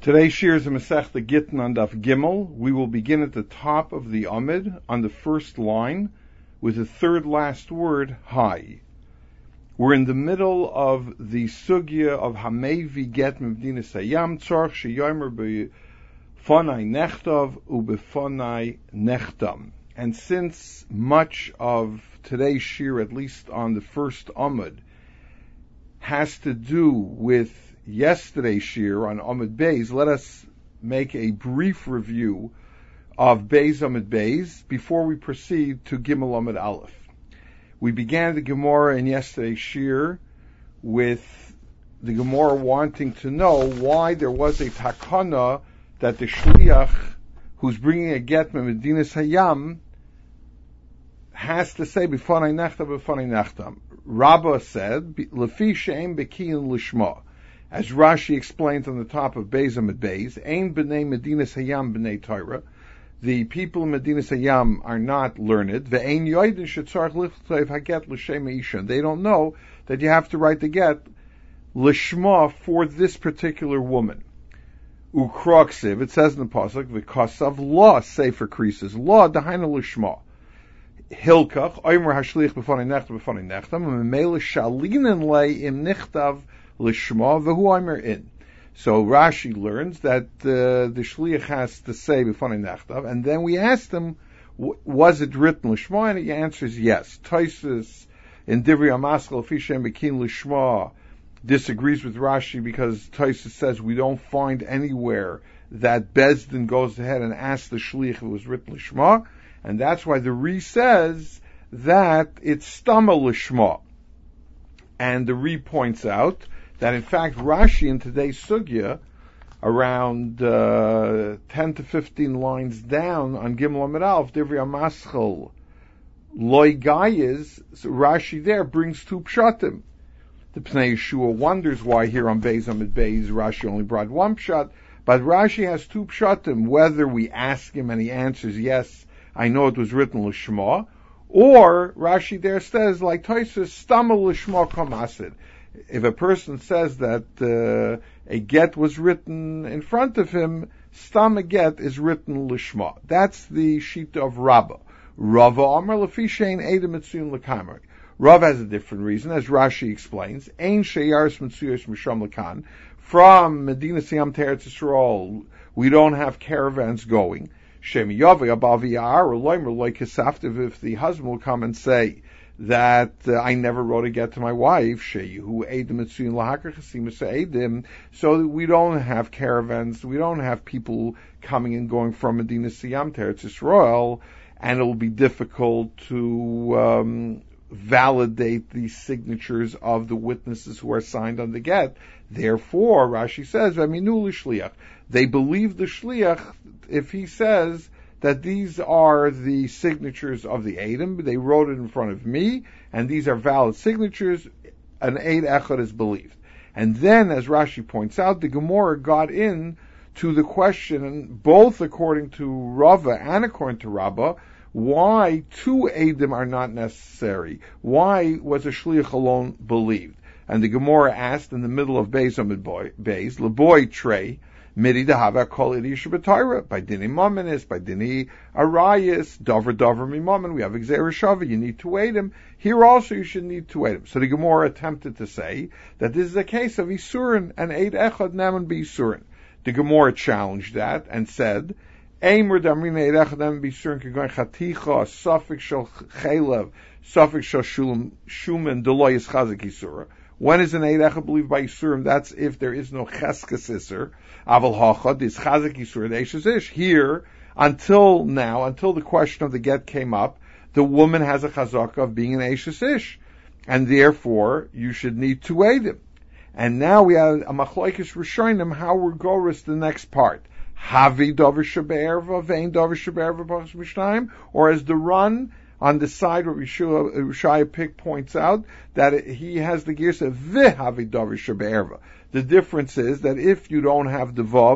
Today's shir is a Masechta Gittin on Daf Gimel. We will begin at the top of the Amid on the first line with the third last word, Hai. We're in the middle of the sugya of Hamevi Get Mevdinas Hayam Tzarch Sheyomer Befonai Nechtav Ubefonai Nechtam. And since much of today's shir, at least on the first Amid, has to do with yesterday's shir on Amud Beis, let us make a brief review of Beis Amud Beis before we proceed to Gimel Amud Aleph. We began the Gemara in yesterday's shir with the Gemara wanting to know why there was a takana that the shliach who's bringing a get from Medinas Hayam has to say B'fanai Nechtam. Rabbah said Lefi she'em bekiyin lishma. As Rashi explains on the top of Beis Amud Beis, Ein b'nei Medinas Hayam b'nei Torah. The people of Medinas Hayam are not learned. Ve'ein yoidin shetzarach lichtov haget l'shem isha. They don't know that you have to write the get lishma for this particular woman. Ukroksiv, it says in the pasuk, v'kasav law sefer krisis law dahaina lishma. Hilkach oimer hashlich b'fanei nechtam v'memela shalinen lei im nichtav lishma v'hu oimer in. So Rashi learns that the shliach has to say b'fanei nechtav, and then we asked him, was it written lishma? And he answers yes. Tosfos in Divrei Hamaskal Lefi she'em bekiyin lishma disagrees with Rashi because Tosfos says we don't find anywhere that Bezdin goes ahead and asks the shliach if it was written lishma. And that's why the Ri says that it's stama lishma. And the Ri points out that in fact Rashi in today's sugya, around 10 to 15 lines down on Gimel Amud Aleph, Divrei Hamaskal Loi Gayis, Rashi there brings two pshatim. The Pnei Yeshua wonders why here on Beis Amud Beis Rashi only brought one pshat, but Rashi has two pshatim, whether we ask him and he answers yes, I know it was written l'shma, or Rashi there says, like Tosfos, stama l'shma kamasid. If a person says that a get was written in front of him, stama get is written l'shma. That's the sheet of Rabbah. Rava Amar lefi shein edem mitzuyim l'kamer. Rav has a different reason, as Rashi explains. Ein sheyaris mitzuyos misham l'kan. From Medinas Hayam to Eretz Yisrael, we don't have caravans going. If the husband will come and say that I never wrote a get to my wife, so we don't have caravans, we don't have people coming and going from Medinas Hayam to Eretz Yisrael, and it will be difficult to validate the signatures of the witnesses who are signed on the get. Therefore, Rashi says, they believe the shliach if he says that these are the signatures of the Eidim, they wrote it in front of me, and these are valid signatures, an Eid Echad is believed. And then, as Rashi points out, the Gemara got in to the question, both according to Rava and according to Rabbah, why two Eidim are not necessary? Why was a shliach alone believed? And the Gemara asked in the middle of Beis Amud Beis, Leboy Trey, Midi dahava kol idisha b'Torah, by dini mamanis, by dini arayis, dover mimamin, we have Gzeira Shava, you need to wait him. Here also you should need to wait him. So the Gemara attempted to say that this is a case of Isurin, and Eid Echad Naman be Isurin. The Gemara challenged that and said, Eimer damrin Eid Echad Naman be Isurin, kegoin chaticha, suffix shel chelev, suffix shel shumen, deloy is chazik Isura. When is an Eid Echad believed by Yisurim? That's if there is no Cheskes Isur. Aval Hachad is Chazik Yisur Eishes Ish. Here, until the question of the get came up, the woman has a Chazaka of being an Eishes Ish. And therefore, you should need to aid him. And now we have a Machlokes Rishonim, how we're goris the next part. Havi Dover Shebe'erva, Vein Dover Shebe'erva B'chas Mishnayim, or as the run, on the side where Rishaya Pick points out that he has the gears of v'havi davar shebe'erva. The difference is that if you don't have the vav,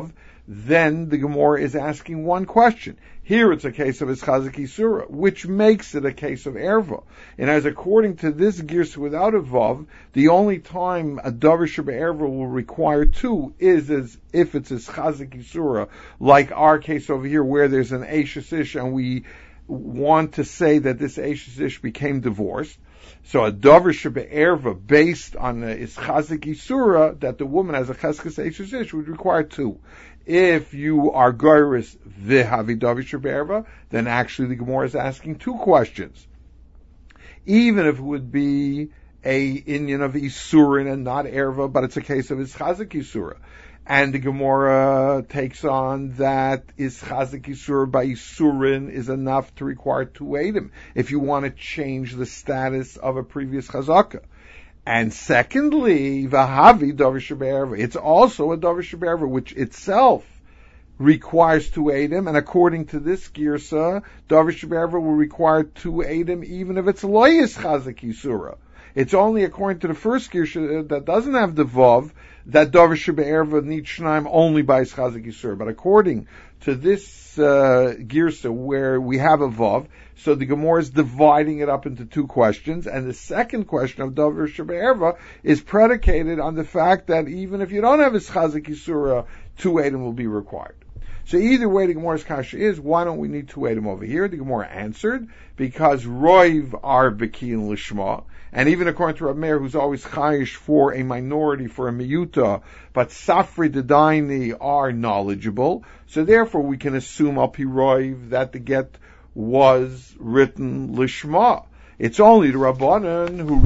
then the Gemara is asking one question. Here it's a case of Ischazik Isura, which makes it a case of Erva. And as according to this Girsa without a Vav, the only time a Davar Sheba will require two is as if it's Ischazik Isura, like our case over here where there's an Eishes Ish and we want to say that this Eishes Ish became divorced. So a Davar Sheba based on the Ischazik Isura, that the woman has a Cheskes Eishes Ish, would require two. If you are Goyris V'Havi Davar Sheba, then actually the Gemara is asking two questions. Even if it would be a Inyan of Isurin and not Erva, but it's a case of Ischazik Isura. And the Gemara takes on that Ischazik Isura by Isurin is enough to require two Eidim if you want to change the status of a previous Chazaka. And secondly, Vahavi Davar Sheba, it's also a Davar Sheba which itself requires two Eidim, and according to this Girsa, Davar Sheba will require two Eidim even if it's Loyis Chazik Yisura. It's only according to the first Girsa that doesn't have the Vav that Davar Sheba needs Shnaim only by Chazik Yisura. But according to this Girsa where we have a Vav, so the Gemara is dividing it up into two questions, and the second question of Davar Sheba is predicated on the fact that even if you don't have Chazik Yisura, two Eidim will be required. So either way, the Gemara's kasha is, why don't we need two Eidim over here? The Gemara answered, because Roiv are Bekiin Lishma, and even according to Rav Meir, who's always chayish for a minority, for a miyuta, but Safri Dedaini are knowledgeable, so therefore we can assume Al Pi Roiv that the get was written Lishma. It's only the Rabbanan who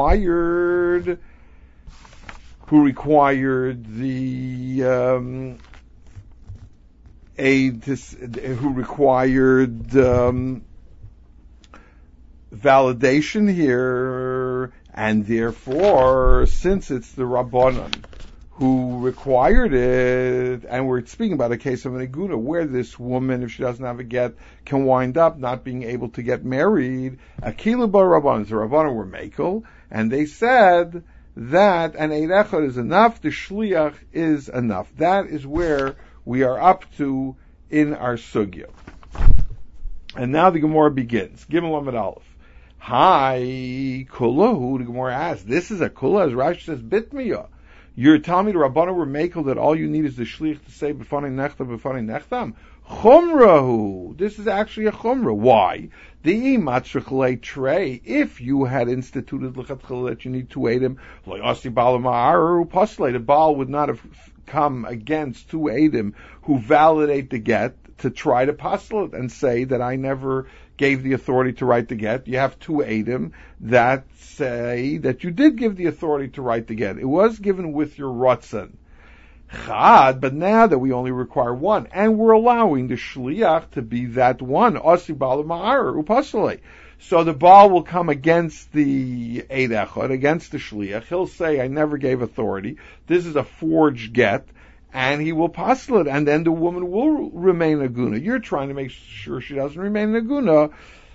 required the validation here, and therefore, since it's the Rabbanan who required it, and we're speaking about a case of an Iguna, where this woman, if she doesn't have a get, can wind up not being able to get married, Akila Bar Rabbanan, the Rabbanan were Mekel, and they said that an Eid Echad is enough, the Shliach is enough. That is where we are up to in our sugya. And now the Gemara begins. Gimel Amud Aleph. Hi, Kulahu, the Gemara asks, this is a Kula, as Rashi says, Bitmiya. You're telling me the Rabbanan were makel that all you need is the Shliach to say, B'fanei Nechtam, B'fanei Nechtam? Chumrahu. This is actually a Chumrah. Why? The Imatzrichle Trey, if you had instituted L'chatchila that you need to aid him, L'yasi Baal Ma'aru Paslei, the Baal would not have come against two Eidim who validate the get to try to pastel it and say that I never gave the authority to write the get. You have two Eidim that say that you did give the authority to write the get. It was given with your Ratzon. Chad, but now that we only require one, and we're allowing the Shliach to be that one, Asi Baal Ma'ar Upasale. So the Baal will come against the Eid Echad, against the Shliach. He'll say, I never gave authority. This is a forged get, and he will pastel it, and then the woman will remain a guna. You're trying to make sure she doesn't remain a guna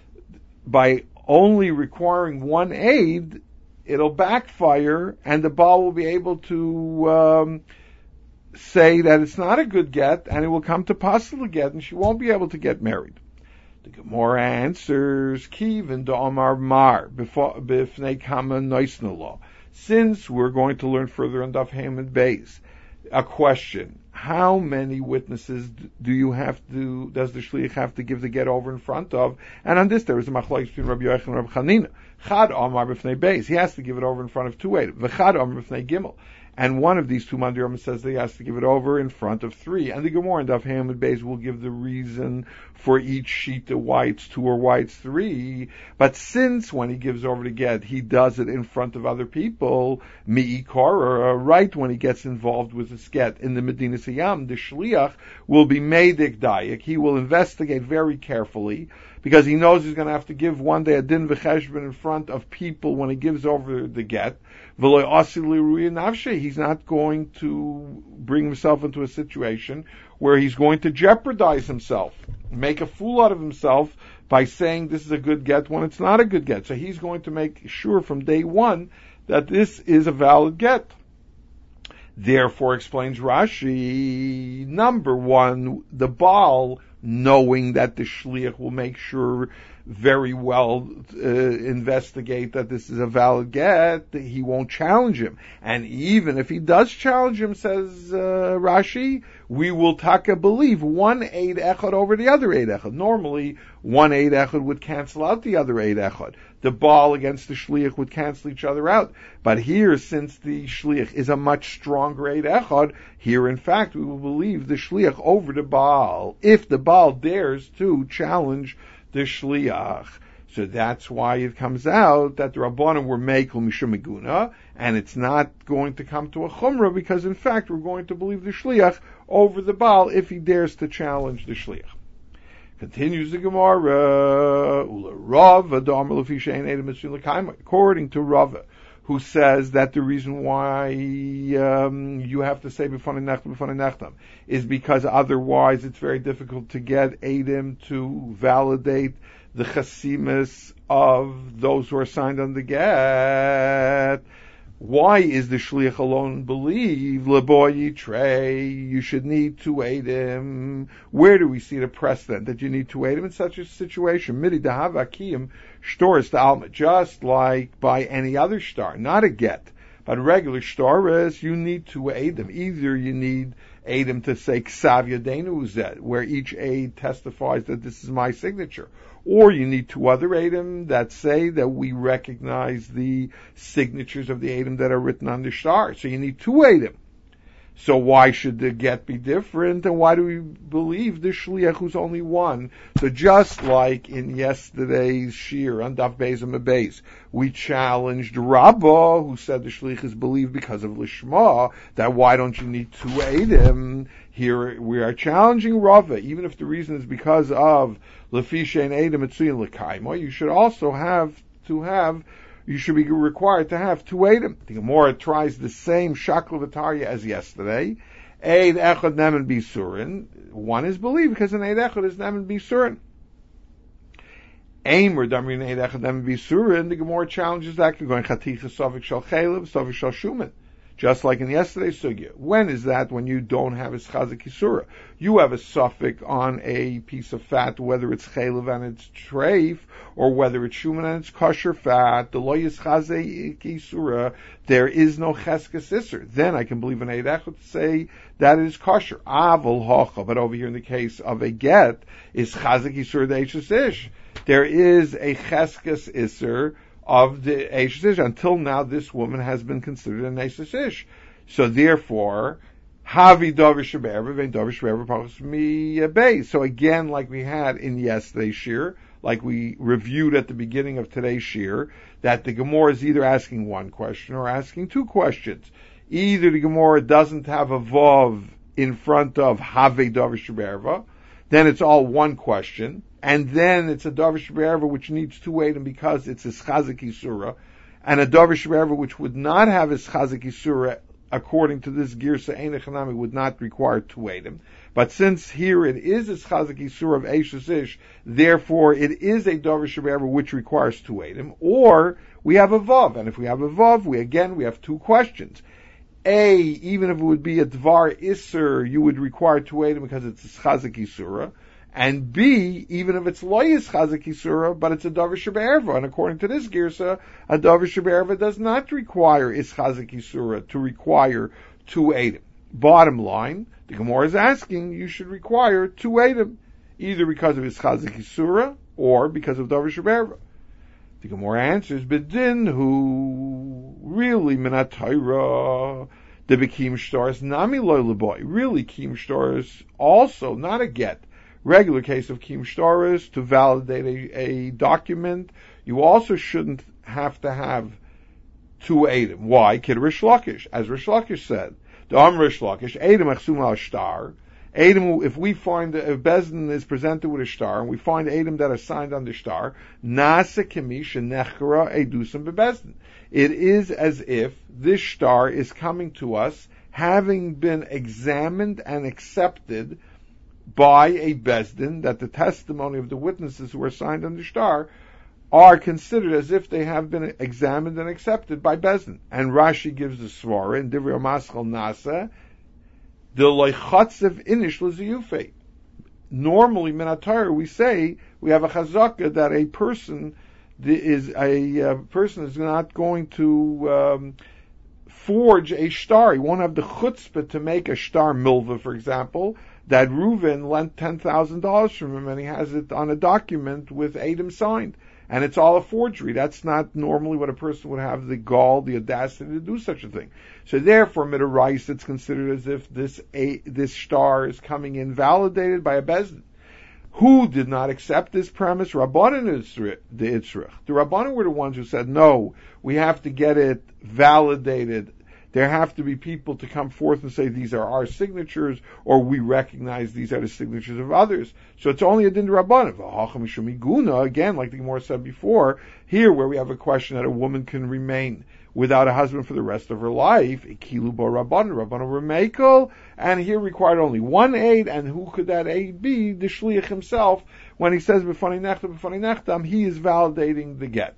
by only requiring one aid. It'll backfire, and the Baal will be able to say that it's not a good get, and it will come to pastel the get, and she won't be able to get married. The Gemara answers, Kiv da Amar Mar b'fnei kama noisna law. Since we're going to learn further on Daf Ham and Beis, a question: how many witnesses does the shliach have to give the get over in front of? And on this, there is a machlokes between Rabbi Yochanan and Rabbi Chanina. Chad Amar b'fnei Beis, he has to give it over in front of two Eidim. V'chad Amar b'fnei Gimel. And one of these two Mandirim says that he has to give it over in front of three. And the Gemara in Daf Ham and Beis will give the reason for each sheet why it's two or why it's three. But since when he gives over the get, he does it in front of other people, mi'ikara, right when he gets involved with this get in the Medina Siyam, the Shliach will be Medik Dayak. He will investigate very carefully, because he knows he's going to have to give one day a din v'cheshbon in front of people when he gives over the get. He's not going to bring himself into a situation where he's going to jeopardize himself, make a fool out of himself by saying this is a good get when it's not a good get. So he's going to make sure from day one that this is a valid get. Therefore, explains Rashi, number one, the Baal, knowing that the Shliach will make sure very well investigate that this is a valid get, he won't challenge him. And even if he does challenge him, says Rashi, we will taka believe one Eid Echad over the other Eid Echad. Normally, one Eid Echad would cancel out the other Eid Echad. The Baal against the Shliach would cancel each other out. But here, since the Shliach is a much stronger Eid Echad, here in fact we will believe the Shliach over the Baal, if the Baal dares to challenge the Shliach. So that's why it comes out that the Rabbanim were Meikel Mishum Meguna, and it's not going to come to a Chumrah, because in fact we're going to believe the Shliach over the Baal if he dares to challenge the Shliach. Continues the Gemara, according to Rava, who says that the reason why you have to say B'fanei Nechtam is because otherwise it's very difficult to get Eidim to validate the chasimus of those who are signed on the get. Why is the shliach alone believe? Leboy yitrei, you should need two Eidim. Where do we see the precedent that you need two Eidim in such a situation? Midi dahav akiyim shtoris to alma, just like by any other star, not a get, but regular shtoris, you need two Eidim. Either you need Eidim to say ksav yadenu uzet, where each Eid testifies that this is my signature, or you need two other Eidim that say that we recognize the signatures of the Eidim that are written on the star. So you need two Eidim. So why should the get be different? And why do we believe the Shliach who's only one? So just like in yesterday's Shir on Daf Beis and Beis, we challenged Rabbah, who said the Shliach is believed because of Lishma, that why don't you need two Eidim? Here we are challenging Rava, even if the reason is because of Lefi Shein Eidim Etzuyin L'Kaimo, you should also you should be required to have two Eidim. The Gemara tries the same Shakla V'Tarya as yesterday. Eid Echad Nemen Bisurin. One is believed because an Eid Echad is Nemen Bisurin. Aimer Damrin Eid Echad Nemen Bisurin. The Gemara challenges that. Going Chaticha Sovik Shal Chalev, Sovik Shal Shuman. Just like in yesterday's sugya. When is that? When you don't have a chazik isura. You have a suffix on a piece of fat, whether it's chaylev and it's treif, or whether it's shuman and it's kosher fat. The lo yischazik isura. There is no cheskes isur. Then I can believe an eid echad to say that it is kosher. Avol hocha. But over here in the case of a get, is chazik isur the ish. There is a cheskes isur of the Eishes Ish. Until now, this woman has been considered an Eishes Ish. So therefore, Havi Dovish Sheberva, Vein Dovish Sheberva, Pachos Mi Beis. So again, like we had in yesterday's Shir, like we reviewed at the beginning of today's Shir, that the Gemara is either asking one question or asking two questions. Either the Gemara doesn't have a Vav in front of Havi Dovish Sheberva, then it's all one question, and then it's a Davish Be'erva which needs two Eidim because it's a Chazik Yisura, and a Davish Be'erva which would not have a Chazik Yisura, according to this Girsa Ein Echanami, would not require two Eidim. But since here it is a Chazik Yisura of Eishes Ish, therefore it is a Davish Be'erva which requires two Eidim, or we have a Vav, and if we have a Vav, we have two questions. A, even if it would be a Dvar Isser, you would require two Eidim because it's a Chazik Yisura. And B, even if it's Loyis Chazik Yisura, but it's a Davish Be'erva, and according to this Girsa, a Davish Be'erva does not require Is Chazik Yisura to require two Eidim. Bottom line, the Gemara is asking, you should require two Eidim, either because of Is Chazik Yisura, or because of Davish Be'erva. The Gemara answers, Bedin, who really Minatayra, the Bekim Shtaris, Nami Loy Leboy, really Kim Shtaris, also not a get. Regular case of Kim Shtaris, to validate a document, you also shouldn't have to have two Eidim. Why? Kid Rish Lakish, as Rish Lakish said, the Rish Lakish, Eidim Echsum al Shtar. Eidim, if we find, if Bezdin is presented with a star, and we find Eidim that are signed on the star, Nasa Kemish Nechra Edusam Bebezdin. It is as if this star is coming to us, having been examined and accepted by a Bezdin, that the testimony of the witnesses who are signed on the star are considered as if they have been examined and accepted by Bezdin. And Rashi gives the svara in Divrei Maschal Nasa, the loichatzev inish l'ziyufei. Normally, Minatar, we say, we have a chazaka that a person is not going to forge a shtar. He won't have the chutzpah to make a shtar milva, for example, that Reuven lent $10,000 from him, and he has it on a document with Adam signed. And it's all a forgery. That's not normally what a person would have the gall, the audacity to do such a thing. So therefore, mid'orais, it's considered as if this shtar is coming in validated by a bezdin. Who did not accept this premise? Rabbanan the Itzrich. The Rabbanan were the ones who said, no, we have to get it validated. There have to be people to come forth and say these are our signatures, or we recognize these are the signatures of others. So it's only a din rabbanan. Again, like the Gemara said before, here where we have a question that a woman can remain without a husband for the rest of her life, ikilu bo rabbanan were mekel, and here required only one aid, and who could that aid be? The shliach himself. When he says b'fani nechtam, he is validating the get.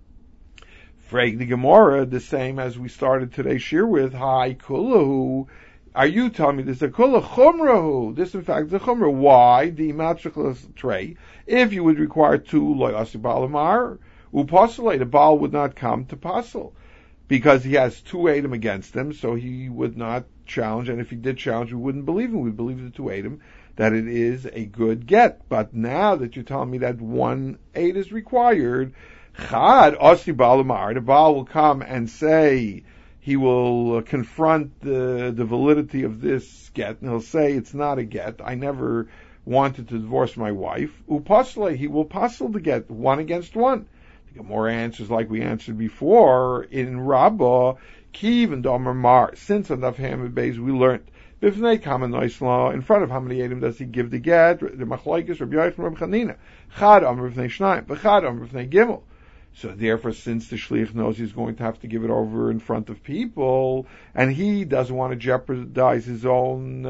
Frag the Gemara, the same as we started today's shir with, Hi Kullahu. Are you telling me this is a Kullah Chumrahu? This in fact is a Chumrah. Why? The matricless tray. If you would require two, Loy Asibalamar, Upasale, the Baal would not come to Pasal. Because he has two Adam against him, so he would not challenge, and if he did challenge, we wouldn't believe him. We believe the two Adam, that it is a good get. But now that you're telling me that one aid is required, Chad Osi Balamar, the Baal will come and say, he will confront the validity of this get, and he'll say it's not a get. I never wanted to divorce my wife. Upasle, he will pasel the get, one against one. The Gemara answers like we answered before in Rabbah, Kiv and Domer Mar. Since on Daf Hamid Beis we learned Bifnei Kamen Noisla, in front of how many Adam does he give the get? The Machlokes, Rabbi Yochanan, Rabbi Chanina. Chad Amr Bifnei Shnayim, Bechad Amr Bifnei Gimel. So therefore, since the shliach knows he's going to have to give it over in front of people, and he doesn't want to jeopardize his own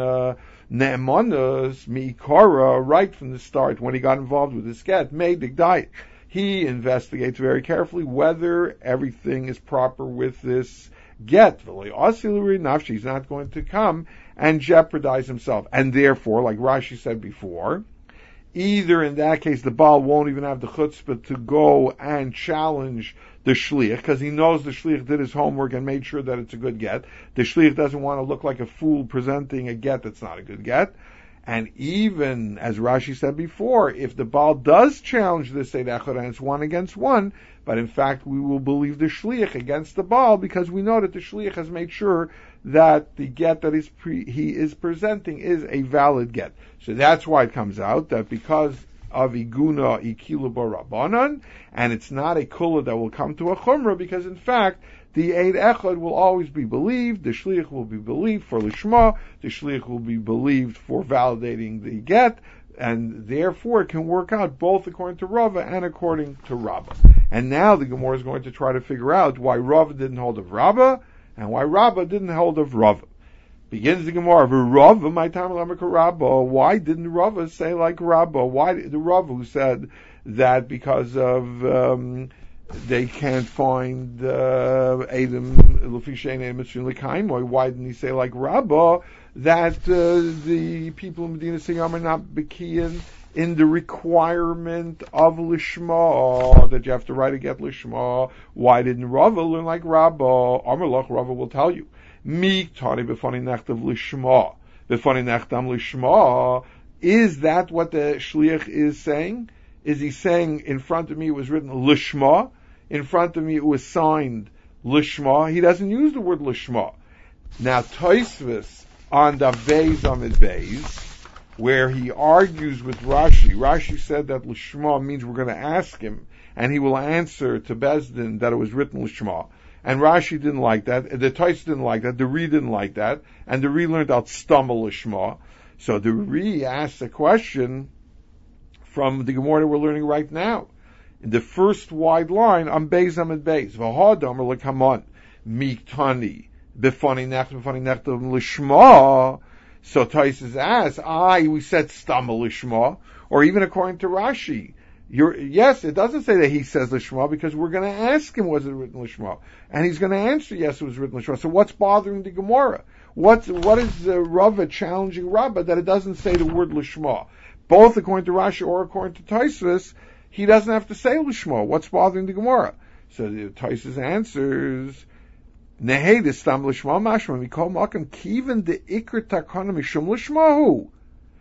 ne'emanos, mi'ikara, right from the start, when he got involved with this get, made the diet. He investigates very carefully whether everything is proper with this get. He's not going to come and jeopardize himself. And therefore, like Rashi said before, either in that case the Baal won't even have the chutzpah to go and challenge the shliach, because he knows the shliach did his homework and made sure that it's a good get. The shliach doesn't want to look like a fool presenting a get that's not a good get. And even, as Rashi said before, if the Baal does challenge this Eid Echad and it's one against one, but in fact we will believe the shliach against the Baal, because we know that the shliach has made sure that the get that he is presenting is a valid get. So that's why it comes out that because of iguna ikilu barabanan, and it's not a kula that will come to a chumrah, because in fact the Eid Echad will always be believed, the shliach will be believed for lishma, the shliach will be believed for validating the get, and therefore it can work out both according to Rava and according to Rabbah. And now the Gemara is going to try to figure out why Rava didn't hold of Rabbah, and why Rabbah didn't hold of Rava. Begins the Gemara, Rava, my time Rabbah. Why didn't Rava say like Rabbah? Why the Rava who said that because of they can't find Adam Lufishain Mitzvah Lekaimoy? Why didn't he say like Rabbah that the people in Medina Siyam are not bekiyan in the requirement of Lishma, that you have to write a get Lishma? Why didn't Rava learn like Rabbah? Amalach, Rava will tell you. Mi tani b'fani nechtav Lishma. B'fani nechtam Lishma. Is that what the Shliach is saying? Is he saying, in front of me it was written Lishma, in front of me it was signed Lishma? He doesn't use the word Lishma. Now, Tosfos on the Beis Amid Beis, where he argues with Rashi said that Lishma means we're going to ask him, and he will answer to Bezdin that it was written Lishma. And Rashi didn't like that, the Tosfos didn't like that, the Ri didn't like that, and the Ri learned out Stama Lishma. So the Ri asked a question from the Gemara that we're learning right now. In the first wide line, on Beis Amid Beis, V'hadam or Lekamon, Miktani, B'fani Nechtam Lishma. So Tosfos asks, we said Stama Lishma, or even according to Rashi, Yes, it doesn't say that he says Lishma, because we're going to ask him, was it written Lishma? And he's going to answer, yes, it was written Lishma. So what's bothering the Gemara? What is Rava challenging Rabbah that it doesn't say the word Lishma? Both according to Rashi or according to Tosfos, he doesn't have to say Lishma. What's bothering the Gemara? So the Tosfos answers, Nehei de stam Lishma mashma mikol makam kiven de ikr takana mishum Lishmahu.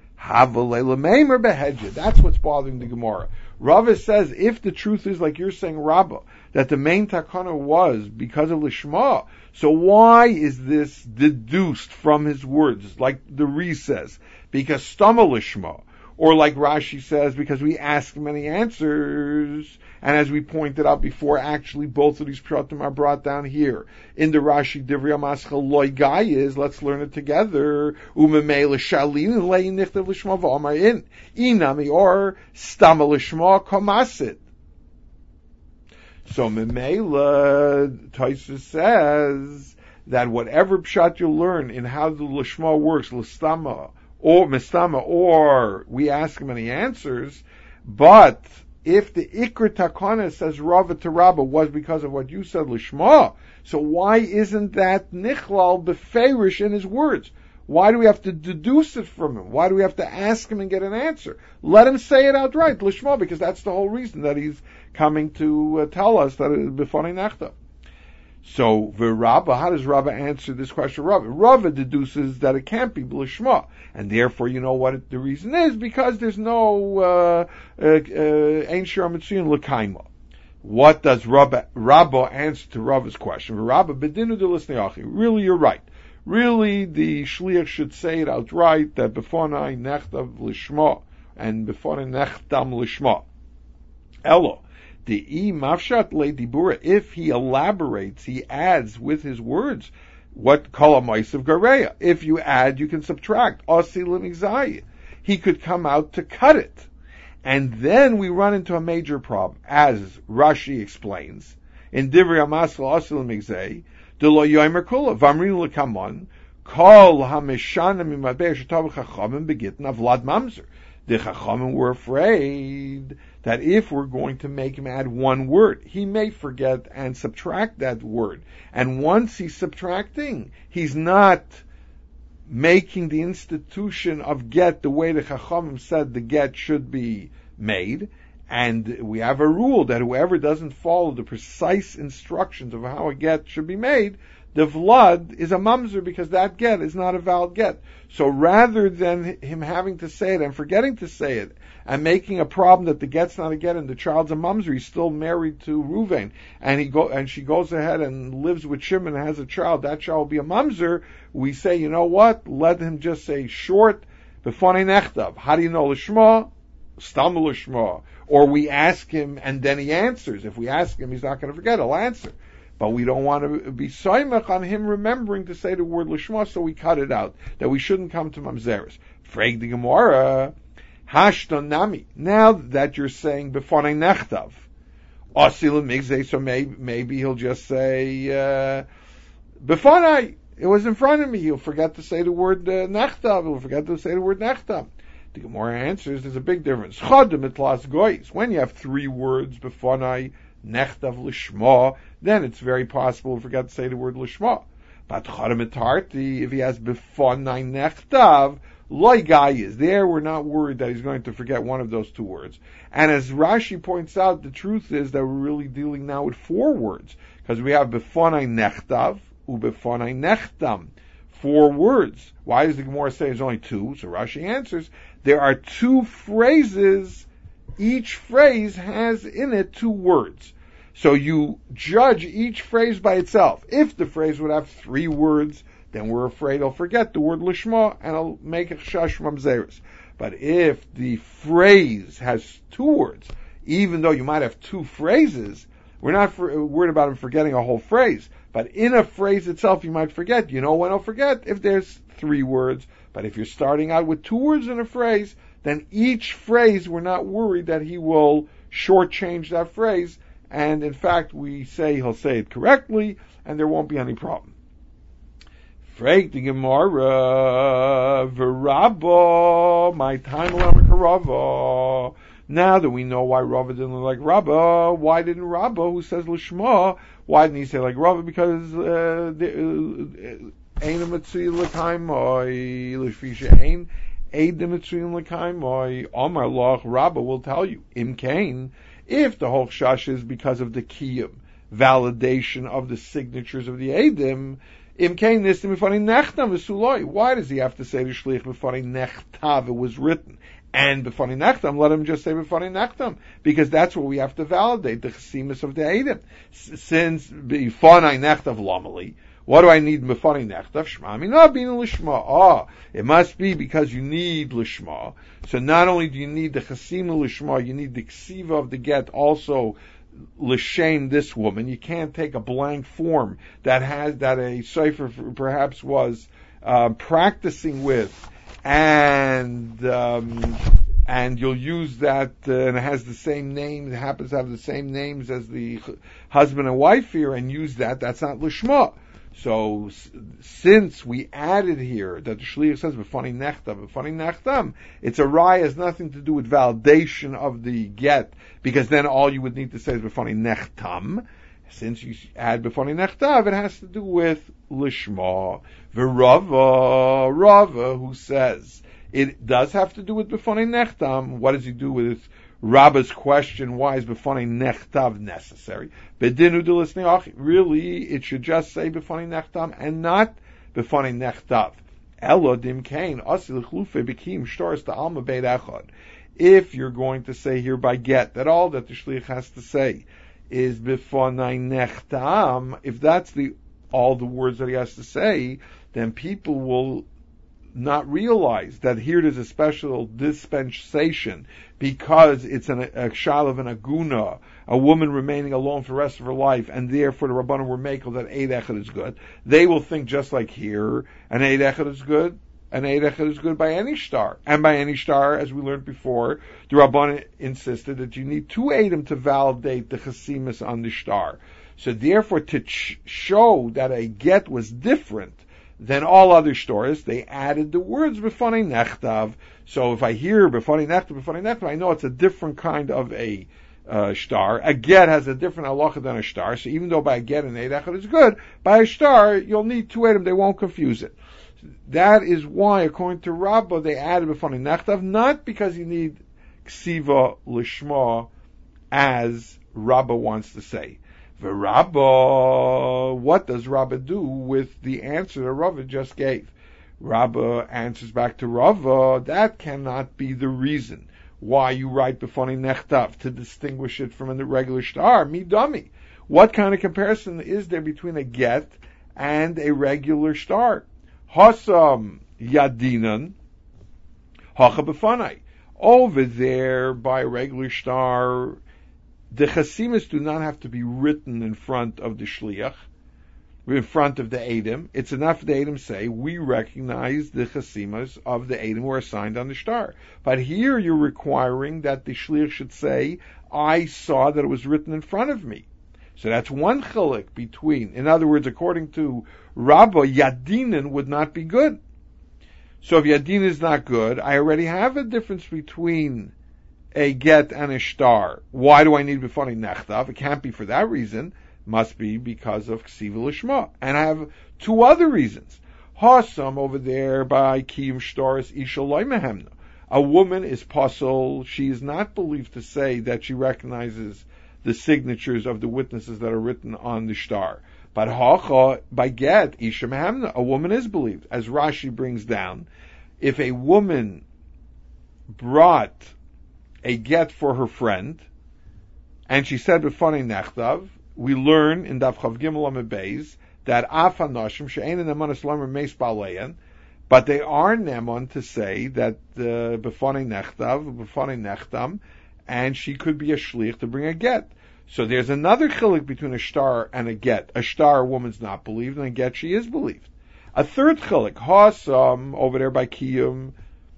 That's what's bothering the Gemara. Rava says, if the truth is like you're saying, Rabbah, that the main takana was because of Lishma, so why is this deduced from his words, like the Re says, because Stama Lishma, or like Rashi says, because we ask many answers, and as we pointed out before, actually both of these pratim are brought down here. In the Rashi Divrei Maschal Loi Gayis, let's learn it together. Umemei l'shalin le'in nichtav l'shma v'amar in inami or stama l'shma kamasit. So Memela, Tosfos says that whatever pshat you learn in how the l'shma works, l'stama or mistama, or we ask him and he answers, but if the Ikr Takana says Rava to Rabbah was because of what you said, Lishma, so why isn't that Nichlal Beferish in his words? Why do we have to deduce it from him? Why do we have to ask him and get an answer? Let him say it outright, Lishma, because that's the whole reason that he's coming to tell us that it is B'fanei Nechta. So, Rabbah, how does Rabbah answer this question? Rabbah deduces that it can't be Lishma, and therefore, you know what the reason is? Because there's no Ein Shir Mitzuyin L'Kaima. What does Rabbah answer to Rabbah's question? Rabbah bedinu de l'snei. Really, you're right. Really, the shliach should say it outright that B'fanei Nechtav Lishma and B'fanei Nechtam Lishma. Elo. If he elaborates, he adds with his words, what kol ha'ma'asav gareya. If you add, you can subtract. Asi l'migzai. He could come out to cut it. And then we run into a major problem, as Rashi explains, in Divrei HaMaschal Asi l'migzai, de lo yomer kula, v'amrinu l'kamon, kol ha'meshana mimabeh shetav chachamim begittin avlad mamzer. The chachamim were afraid that if we're going to make him add one word, he may forget and subtract that word. And once he's subtracting, he's not making the institution of get the way the Chachamim said the get should be made. And we have a rule that whoever doesn't follow the precise instructions of how a get should be made, the vlad is a mamzer, because that get is not a valid get. So rather than him having to say it and forgetting to say it and making a problem that the get's not a get and the child's a mamzer, he's still married to Ruvain, and she goes ahead and lives with Shimon and has a child, that child will be a mamzer, we say, you know what, let him just say short, b'fanei nechtav. How do you know Lishma? Stam Lishma. Or we ask him and then he answers. If we ask him, he's not going to forget, he'll answer. But we don't want to be soymech on him remembering to say the word Lishma, so we cut it out, that we shouldn't come to Mamzeres. Frag the Gemara, Hashton Nami. Now that you're saying B'fanei Nechtav, Asil Migzei, so maybe he'll just say, B'fanei, it was in front of me. He'll forget to say the word Nechtav. He'll forget to say the word Nechtav. The Gemara answers, there's a big difference. Chodem etlas goyis. When you have three words, B'fanei Nechtav Lishma, then it's very possible to forget to say the word Lishma. But Chodem etarti, if he has B'fanei Nechtav, Loi Gayis, there we're not worried that he's going to forget one of those two words. And as Rashi points out, the truth is that we're really dealing now with four words, because we have B'fanei Nechtav, U'B'fanei Nechtam. 4 words. Why does the Gemara say it's only 2? So Rashi answers, there are 2 phrases, each phrase has in it 2 words. So you judge each phrase by itself. If the phrase would have 3 words, then we're afraid he'll forget the word Lishma and he'll make it Chash Mamzeres. But if the phrase has 2 words, even though you might have 2 phrases, we're not worried about him forgetting a whole phrase. But in a phrase itself, you might forget. You know when he'll forget? If there's 3 words. But if you're starting out with 2 words in a phrase, then each phrase, we're not worried that he will shortchange that phrase. And in fact, we say he'll say it correctly, and there won't be any problem. Frag the Gemara, V'Rabba, my time Karava. Now that we know why Rava didn't like Rabba, why didn't Rabba, who says Lishma, why didn't he say like Rava? Because Ein Mitzuyim L'Kaimoi, L'Fisha Ein Eidim Mitzuyim L'Kaimoi, Omar Loch, Rabba will tell you, Im Kain, if the whole Chash is because of the Kiyum, validation of the signatures of the Eidim, Im Kain Nistim B'Fani Nechtam V'Suloi. Why does he have to say the Shliach B'Fani Nechtav, it was written? And B'Fani Nechtam, let him just say B'Fani Nechtam, because that's what we have to validate, the Chesimus of the Eidim. Since B'Fani Nechtav Lomali, what do I need B'Fani Nechtav? Shma Mina Bina Lishma. It must be because you need Lishma. So not only do you need the Chesima Lishma, you need the Ksiva of the get also l'shem this woman. You can't take a blank form that a Sefer perhaps was practicing with, and you'll use that, and it has the same name, it happens to have the same names as the husband and wife here, and use that. That's not lishma. So since we added here that the Shliach says b'fani nechtam, it's a raya, has nothing to do with validation of the get, because then all you would need to say is b'fani nechtam. Since you add b'fani nechtav, it has to do with lishma. Rava, who says it does have to do with b'fani nechtam. What does he do with Rabba's question, why is b'fani nechtav necessary? Bedinu d'lisnei achi. Really, it should just say b'fani nechtam and not b'fani nechtav. Elo dim kain asi l'chlufe b'kim shtoris ta'alma beit echad. If you're going to say here by get that all that the shliach has to say is b'fani nechtam, if that's all the words that he has to say, then people will not realize that here there's a special dispensation because it's a shal of an aguna, a woman remaining alone for the rest of her life, and therefore the Rabbanan were makel that Eid Echad is good. They will think just like here, an Eid Echad is good, an Eid Echad is good by any star. And by any star, as we learned before, the Rabbanan insisted that you need two Eidim to validate the Chesimus on the star. So therefore, to show that a get was different than all other stores, they added the words b'fani nechtav. So if I hear b'fani nechtav, I know it's a different kind of a star. A get has a different halacha than a star. So even though by a get and Eid Echad is good, by a star you'll need two Eidim. They won't confuse it. That is why, according to Rabbah, they added b'fani nechtav, not because you need ksiva lishma, as Rabbah wants to say. Rabbah, what does Rabbah do with the answer that Rabbah just gave? Rabbah answers back to Rabbah, that cannot be the reason why you write b'fani nechtav, to distinguish it from a regular star. Me dummy. What kind of comparison is there between a get and a regular star? Hasam yadinan, hacha b'fanai. Over there, by a regular star, the chesimus do not have to be written in front of the shliach, in front of the Eidim. It's enough the Eidim say, we recognize the chesimus of the Eidim who are signed on the star. But here you're requiring that the shliach should say, I saw that it was written in front of me. So that's one chilek between. In other words, according to Rabbah, Yadinin would not be good. So if Yadin is not good, I already have a difference between a get and a star. Why do I need b'fani nechtav? It can't be for that reason. Must be because of ksiva lishma. And I have two other reasons. Hasam over there by kiyum shtaris isha loy mehemna. A woman is puzzled. She is not believed to say that she recognizes the signatures of the witnesses that are written on the star. But hacha by get isha mehemna. A woman is believed. As Rashi brings down, if a woman brought a get for her friend, and she said b'fani nechtav, we learn in Daf Chav Gimel Amud Beis that af hanoshim she'ein neman eslomer meis baleyan, but they are neman to say that b'fani nechtam, and she could be a shliach to bring a get. So there's another chilik between a star and a get. A star, a woman's not believed, and a get, she is believed. A third chilik, hasam over there by kiyum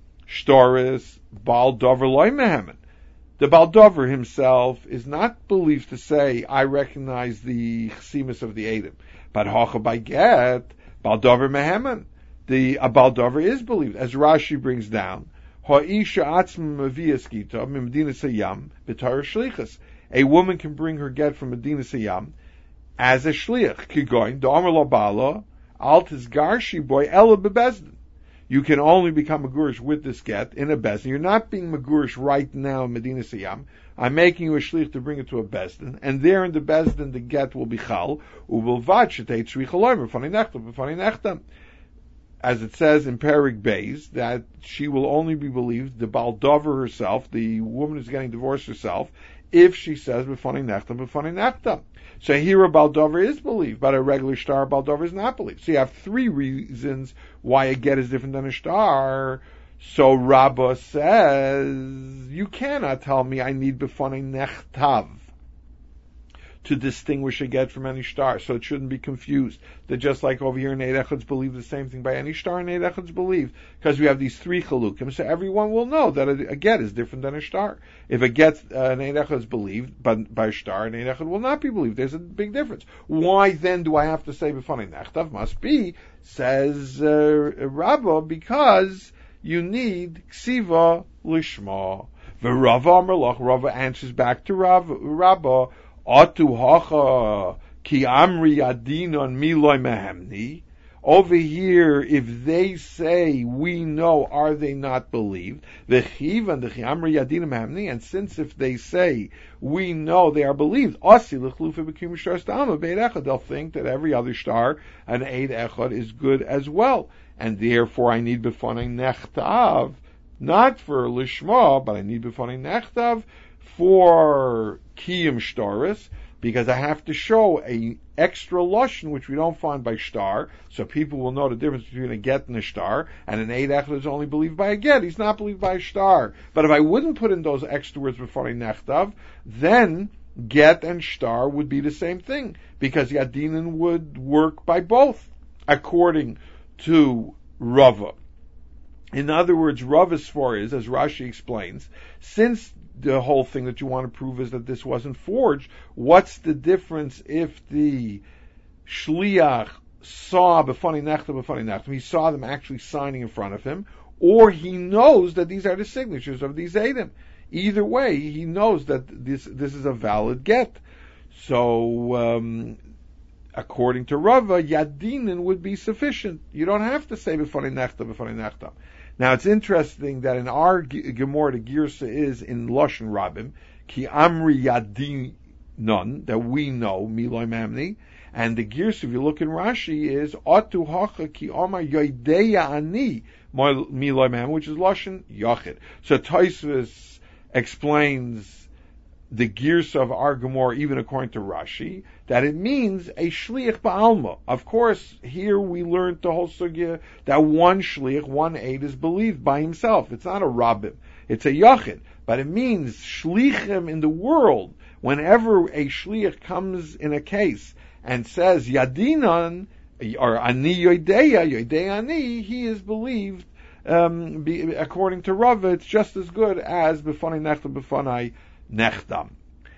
shtaris bal dover loy mehemen. The Baldover himself is not believed to say, I recognize the chesimus of the Eidim. But Hacha by get, Baldover Mehemen. A Baldover is believed. As Rashi brings down, Ha'isha atzma mavias gita Medina Sayam b'tar shlichus. A woman can bring her get from Medina Sayam as a shliach. Kigoin da'amar la bala al tizgarshi boy ela bebezdin. You can only become megurish with this get in a bezdin. You're not being megurish right now in Medina Sayam. I'm making you a shlich to bring it to a bezdin, and there in the bezdin the get will be chal uvilvad shetei tzricha loimer b'fanei nechtam b'fanei nechtam. As it says in Perik Beis, that she will only be believed, the Baldover herself, the woman who's getting divorced herself, if she says b'fanei nechtam b'fanei nechtam. So here a Baldover is believed, but a regular star Baldover is not believed. So you have three reasons why a get is different than a star. So Rabbah says, you cannot tell me I need b'fanei nechtav to distinguish a get from any star. So it shouldn't be confused that just like over here in Eid Echad's believe the same thing by any star in Eid Echad's believe, because we have these three chalukim, so everyone will know that a get is different than a star. If a get in Eid Echad is believed by a star, in Eid Echad will not be believed. There's a big difference. Why then do I have to say b'fanei nechtav? Must be, says Rabbah, because you need ksiva lishma. V'Rava Amarlach, Rava answers back to Rabbah, Atu hacha ki amri adinon miloi mehemni. Over here, if they say we know, are they not believed? The chiv and the amri adinon mehemni, and since if they say we know, they are believed. Asi l'chlufa b'kim shtar stama beit echad. They'll think that every other star, an eid echad, is good as well, and therefore I need b'fanei nechtav, not for lishma, but I need b'fanei nechtav for kiyum shtaris, because I have to show a extra lashon which we don't find by shtar, so people will know the difference between a get and a shtar, and an eid echad is only believed by a get, he's not believed by a shtar. But if I wouldn't put in those extra words before nechtav, then get and shtar would be the same thing, because yadinin would work by both, according to Rava. In other words, Rava's svar is, as Rashi explains, since the whole thing that you want to prove is that this wasn't forged, what's the difference if the shliach saw b'fanei nechtam, he saw them actually signing in front of him, or he knows that these are the signatures of these Eidim? Either way, he knows that this is a valid get. So, according to Rava, yadinin would be sufficient. You don't have to say b'fanei nechtam. Now it's interesting that in our Gemara the Girsa is in Lashon Rabim, ki amri yadinon, that we know, miloi mamni, and the Girsa, if you look in Rashi, is atu hacha ki omar yoideya ani, miloi mamni, which is Lashon Yachid. So Tosfos explains the Girsa of our Gemara, even according to Rashi, that it means a shliach ba'alma. Of course, here we learned the whole sugya that one shliach, one aid, is believed by himself. It's not a rabbim, it's a yachid. But it means shlichim in the world, whenever a shliach comes in a case and says yadinan, or ani yodeya ani, he is believed, according to Rava, it's just as good as b'fanei nechtam b'fanei nechtam.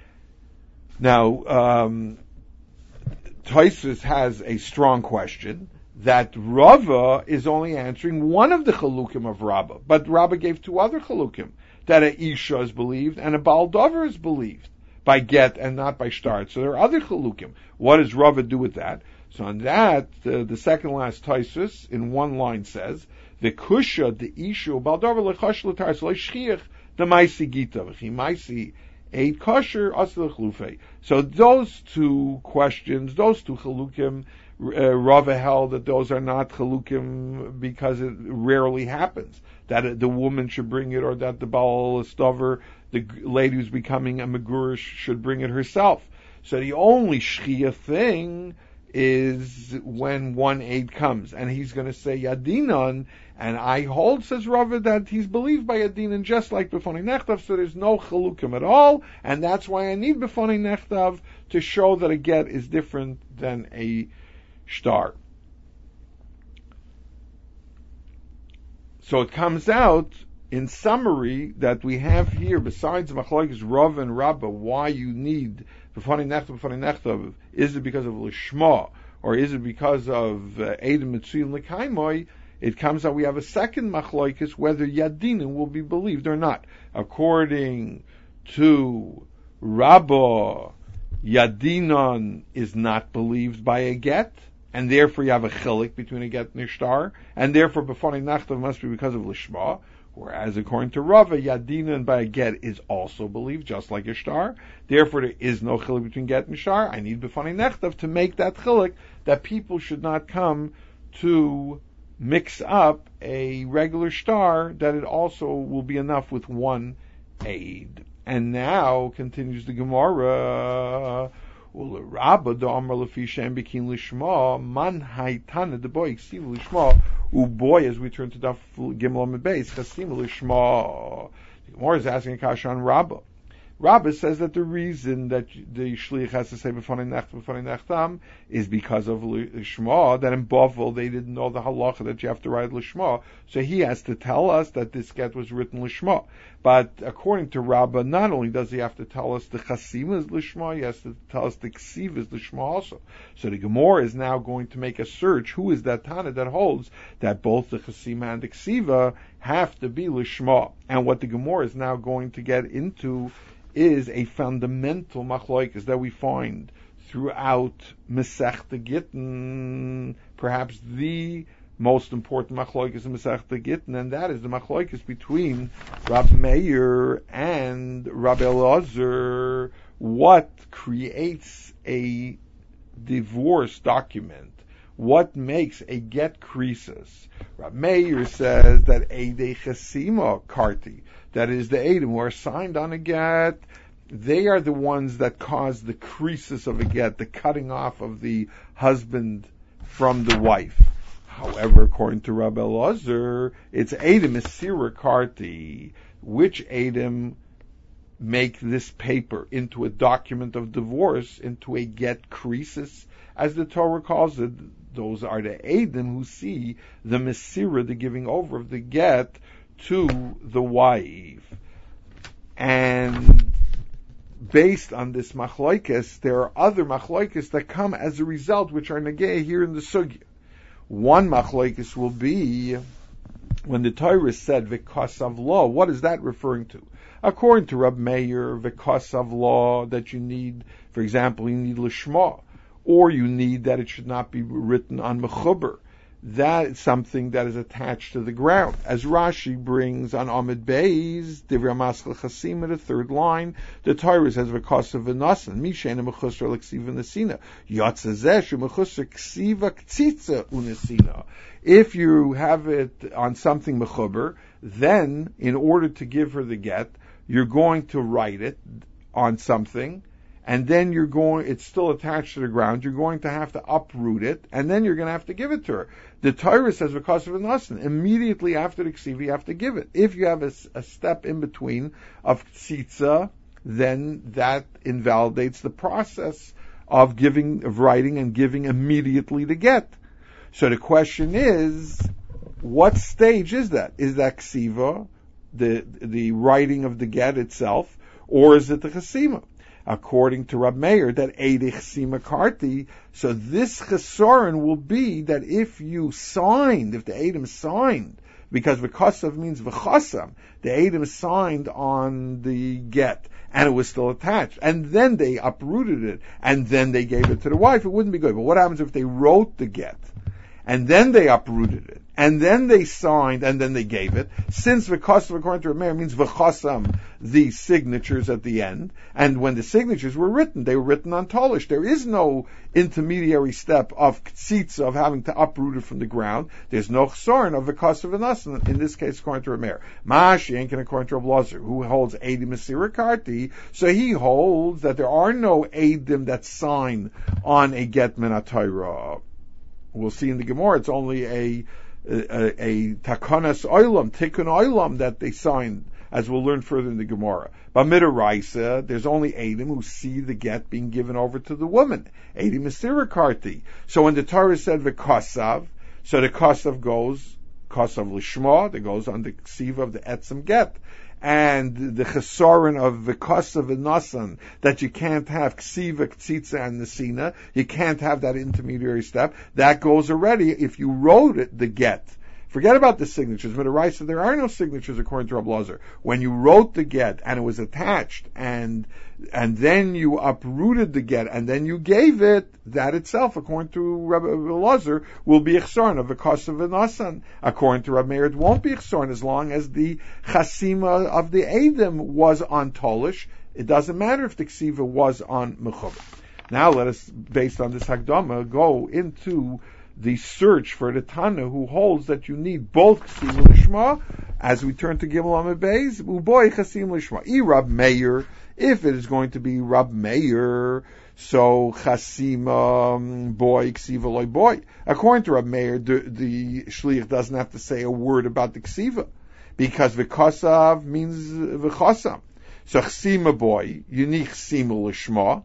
Now, Tosfos has a strong question that Rava is only answering one of the chalukim of Rabbah, but Rabbah gave two other chalukim, that a isha is believed and a baal dover is believed by get and not by shtar. So there are other chalukim. What does Rava do with that? So on that, the second last Tosfos in one line says, the kusha, the isha, baal dover lechash l'tar, so l'shchiach, the maisi gita, v'chi maisi eid kosher asel chlufe. So those two questions, those two chalukim, Rava held that those are not chalukim because it rarely happens that the woman should bring it, or that the baal stover, the lady who's becoming a megurish, should bring it herself. So the only shchia thing is when one aid comes, and he's going to say yadinan, and I hold, says Rava, that he's believed by yadinan just like b'fanei nechtav, so there's no chalukim at all, and that's why I need b'fanei nechtav to show that a get is different than a shtar. So it comes out, in summary, that we have here, besides machlokes Rav and Rabbah, why you need b'fanei nechtav, is it because of lishma, or is it because of Eidim Mitzuyin L'Kaimoi? it comes out we have a second machloikis whether Yadinan will be believed or not. According to Rabbah, Yadinan is not believed by a get, and therefore you have a chilik between a get and a shtar, and therefore B'fanei Nachtav must be because of Lishma. Whereas according to Rava, Yadinan by a get is also believed, just like a shtar. Therefore there is no chilik between get and shtar. I need B'fanei Nachtav to make that chilik, that people should not come to mix up a regular shtar, that it also will be enough with one aid. And now, continues the Gemara, Rabba the Amar Lefi Shem Bekin Lishma Man Haitana the boy Ksiv Lishma Uboy, as we turn to Daf Gimel Amud Beis Chasim Lishma. The Gemara is asking a kasha on Rabba. Rabba says that the reason that the shliach has to say B'fanei Nachtam is because of Lishma, that in Bavel they didn't know the halacha that you have to write Lishma, so he has to tell us that this get was written Lishma. But according to Rabba, not only does he have to tell us the Chasim is Lishma, he has to tell us the Ksiv is Lishma also. So the Gemara is now going to make a search, who is that Tana that holds that both the Chasim and the Ksiva have to be Lishma. And what the Gemara is now going to get into is a fundamental machloikas that we find throughout Masechta Gittin, perhaps the most important machloikas in Masechta Gittin, and that is the machloikas between Rab Meir and Rab Elazar. What creates a divorce document? What makes a get krisis? Rab Meir says that Eidei Chesima Karti, that is the Eidim who are signed on a get, they are the ones that cause the krisis of a get, the cutting off of the husband from the wife. However, according to Rabbi Elazar, it's Eidim Esira Karti. Which Eidim make this paper into a document of divorce, into a get krisis, as the Torah calls it? Those are the Eidim who see the Mesira, the giving over of the get, to the wife. And based on this machloikis, there are other machloikis that come as a result, which are negei here in the sugya. One machloikis will be when the Torah said v'kasav law. What is that referring to? According to Rab Meir, v'kasav law, that you need, for example, you need lishma, or you need that it should not be written on mechuber. That is something that is attached to the ground. As Rashi brings on Amud Beis, Divrei Maschil Chasim, in the third line, the Torah says, "V'kasav v'nasan, misheina mechusar l'ksiva nesina, yatzazeh mechusar ksiva ktzitza unesina." If you have it on something mechuber, then in order to give her the get, you're going to write it on something, and then it's still attached to the ground, you're going to have to uproot it, and then you're going to have to give it to her. The Torah says, because of an asin, immediately after the ksiva, you have to give it. If you have a step in between of tzitza, then that invalidates the process of writing and giving immediately the get. So the question is, what stage is that? Is that ksiva, the writing of the get itself, or is it the chesima? According to Rab Meir, that Eidei Chesima Karti, so this chesaron will be that if the Eidim signed, because v'kasav means v'chasam, the Eidim signed on the get, and it was still attached, and then they uprooted it, and then they gave it to the wife, it wouldn't be good. But what happens if they wrote the get, and then they uprooted it, and then they signed, and then they gave it? Since v'kasav, according to Rab Meir, means v'chasam, the signatures at the end, and when the signatures were written, they were written on tolish. There is no intermediary step of ktsitza, of having to uproot it from the ground. There's no chsaron of v'kasav v'nasan, in this case according to Rab Meir. Ma'ashi ain't according to Rab Elazar, who holds Eidim Mesira Karti, so he holds that there are no Eidim that sign on a get min HaTorah. We'll see in the Gemara, it's only a takanas oilam, tikkun oilam, that they signed, as we'll learn further in the Gemara. But midaraisa, there's only Eidim who see the get being given over to the woman. Eidim Mesira Karti. So when the Torah said v'kasav, so the kasav goes, kasav lishma, that goes on the ksiva of the etzem get. And the chesaron of v'kasav v'nasan, that you can't have ksiva, ktsitza, and nesina, you can't have that intermediary step, that goes already if you wrote it, the get, Forget about the signatures. Midaraisa, there are no signatures according to Rab Lazar. When you wrote the get and it was attached, and then you uprooted the get and then you gave it, that itself, according to Rab Lazar, will be ichsorn of the cost of an asan. According to Rab Meir, it won't be ichsorn as long as the chasima of the Edom was on Tolish. It doesn't matter if the ksiva was on mechuber. Now let us, based on this Hagdama, go into the search for the Tana who holds that you need both Chasim Lishma, as we turn to Gimel Amud Beis, Uboy Chasim Lishma. Rab Meir, if it is going to be Rab Meir, so Chasim boy, Ksiva loy boy. According to Rab Meir, the Shliach doesn't have to say a word about the Ksiva, because V'kosav means V'chosam. So Chasima boy, you need Chasim Lishma.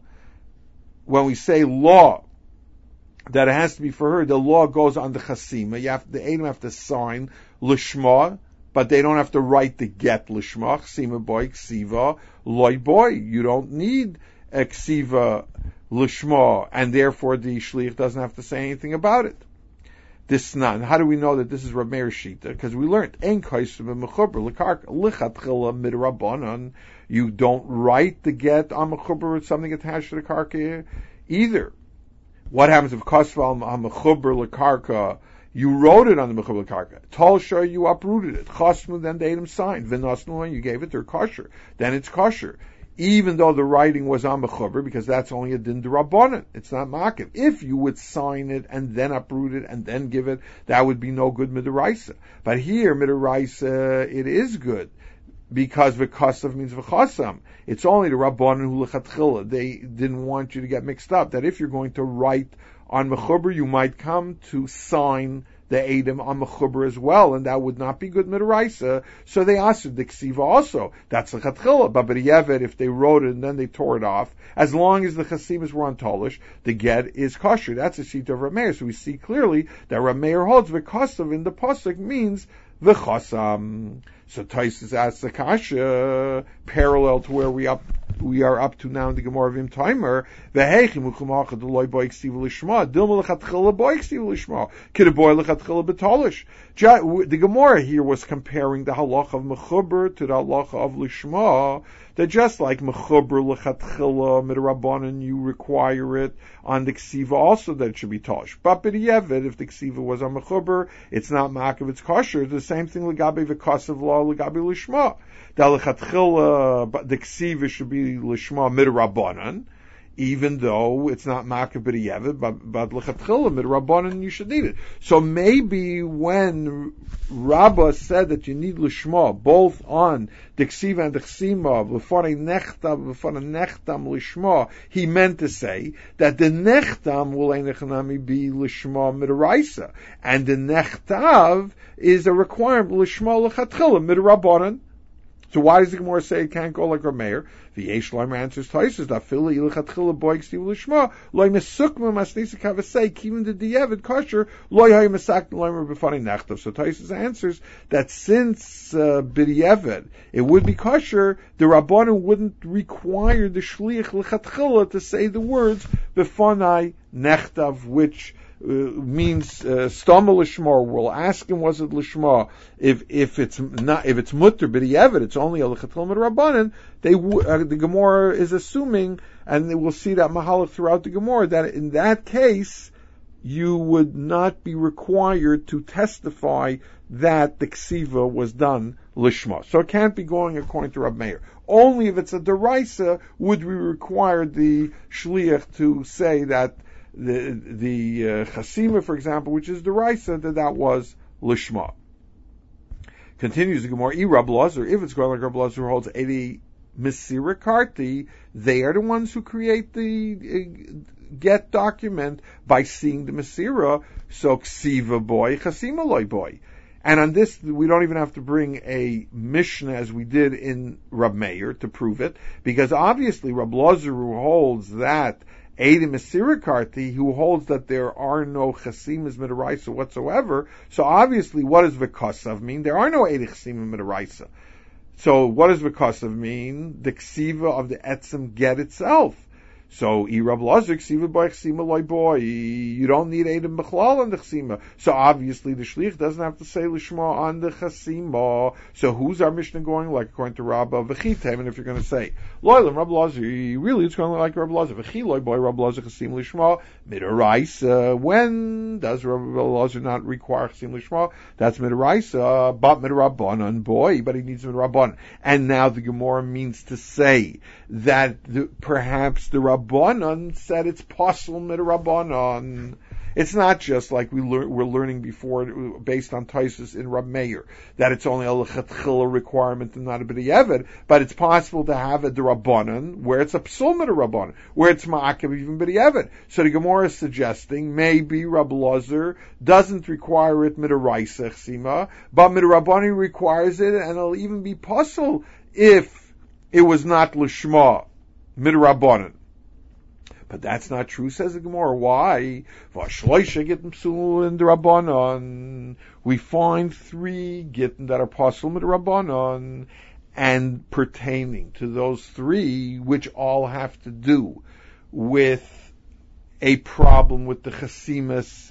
When we say law, that it has to be for her, the law goes on the chasima. The Edom have to sign lishma, but they don't have to write the get lishma. Chasima boy, ksiva, loy boy. You don't need a ksiva lishma, and therefore the shliach doesn't have to say anything about it. This nan. How do we know that this is Rab Meir Shita? Because we learned ein kaisim mechuber lekarka lichatchila midrabanan. You don't write the get on mechuber with something attached to the karka either. What happens if Kosval HaMechuber L'Karka, you wrote it on the Mechuber L'Karka. Talsha, you uprooted it. Chosmu, then the Edom signed. V'nosnu, you gave it to kosher. Then it's kosher. Even though the writing was on Mechuber, because that's only a din d'Rabbanan. It's not Makiv. If you would sign it and then uproot it and then give it, that would be no good Midaraisa. But here, Midaraisa, it is good. Because v'kasav means v'chasam. It's only the Rabbanan who lechatchila. They didn't want you to get mixed up. That if you're going to write on mechuber, you might come to sign the Edom on mechuber as well, and that would not be good midaraisa. So they asked the ksiva also. That's lechatchila. But b'diavad, if they wrote it and then they tore it off, as long as the chasimas were on tolish, the get is kosher. That's a sheet of Rameir. So we see clearly that Rameir holds v'kasav in the pasuk means v'chasam. So Taisus asks the kasha, parallel to where we are up to now in the Gemara of Im Timer, v'heichim u'chumachad l'loy boy ksiv l'shma, dilma l'chatchila boy ksiv l'shma, k'daboy l'chatchila b'tolish. The Gemara here was comparing the halacha of mechuber to the halacha of l'shma, that just like mechuber l'chatchila midrabanan, you require it on the ksiva also that it should be tosh. But b'diavad, if the ksiva was on mechuber, it's not makav, it's kosher. It's the same thing l'gabe v'kasav law l'gabe l'shma. That l'chatchila, the ksiva should be l'shma midrabanan, even though it's not makav b'diavad, but l'chatchila midrabanan, you should need it. So maybe when Rabbah said that you need l'shma both on the ksiva and the chsima, l'fanei nechtam l'shma, he meant to say that the nechtam will einechanami be l'shma midaraisa, and the nechtav is a requirement l'shma l'chatchila midrabanan. So why does the Gemara say it can't go like Rameir? The Yesh Leimer answers Taisus that Fili Ilchatchila Boy Ksiv Lishma Loy Mesukma Masnisa Kavasei even the Diavad Kosher Loy Hay Mesak Leimer B'Fani Nachtav. So Taisus answers that since B'Diavad it would be kosher, the Rabbanan wouldn't require the Shliach L'Chatchila to say the words B'Fani Nachtav, which means stama lishma. We'll ask him, was it lishma? If it's mutter b'diavad, it's only a lechatchila midrabanan. The Gemara is assuming, and we'll see that mahalach throughout the Gemara, that in that case you would not be required to testify that the ksiva was done lishma. So it can't be going according to Rab Meir. Only if it's a deraisa would we require the shliach to say that the chasima, for example, which is deraisa, that was lishma. Continues the Gemara, Rab Lazar, if it's going like Rab Lazar who holds 80 Mesira Karti, they are the ones who create the get document by seeing the Mesira, so ksiva boy, chasima loy boy. And on this, we don't even have to bring a Mishnah as we did in Rab Meir to prove it, because obviously Rab Lazar who holds that Eidim Mesirikarti, who holds that there are no chasimas midaraisa whatsoever. So obviously, what does v'kasav mean? There are no Eidim chasimas midaraisa. So what does v'kasav mean? The ksiva of the etzem get itself. So, you don't need Eidim Bechlal on the Chsima. So obviously the Shlich doesn't have to say Lishma on the Chasima. So who's our Mishnah going like according to Rabba V'chitem? And if you're going to say, Loilam Rabbi Lazar, really it's going like Rabbi Lazar. V'chiloi boy Rabbi Lazar Chasim Lishma. Midaraisa. When does Rabbi Lazar not require Chasim Lishma? That's Midaraisa. But Midarabbanan, boy, but he needs Midarabbanan. And now the Gemara means to say that perhaps the Rabbanan said it's possible Midarabbanan. It's not just like we're learning before, based on Taisus in Rab Meir, that it's only a lechatchila requirement and not a b'diavad, but it's possible to have a d'Rabbanan where it's a psul midrabbanan, where it's ma'akev even b'diavad. So the Gemara is suggesting maybe Rab Lazar doesn't require it midaraisa chsima, but midrabbanan requires it, and it'll even be possible if it was not l'shma midrabbanan. But that's not true, says the Gemara. Why? We find 3 gittin that are pasul midrabbanan, and pertaining to those 3, which all have to do with a problem with the chasimas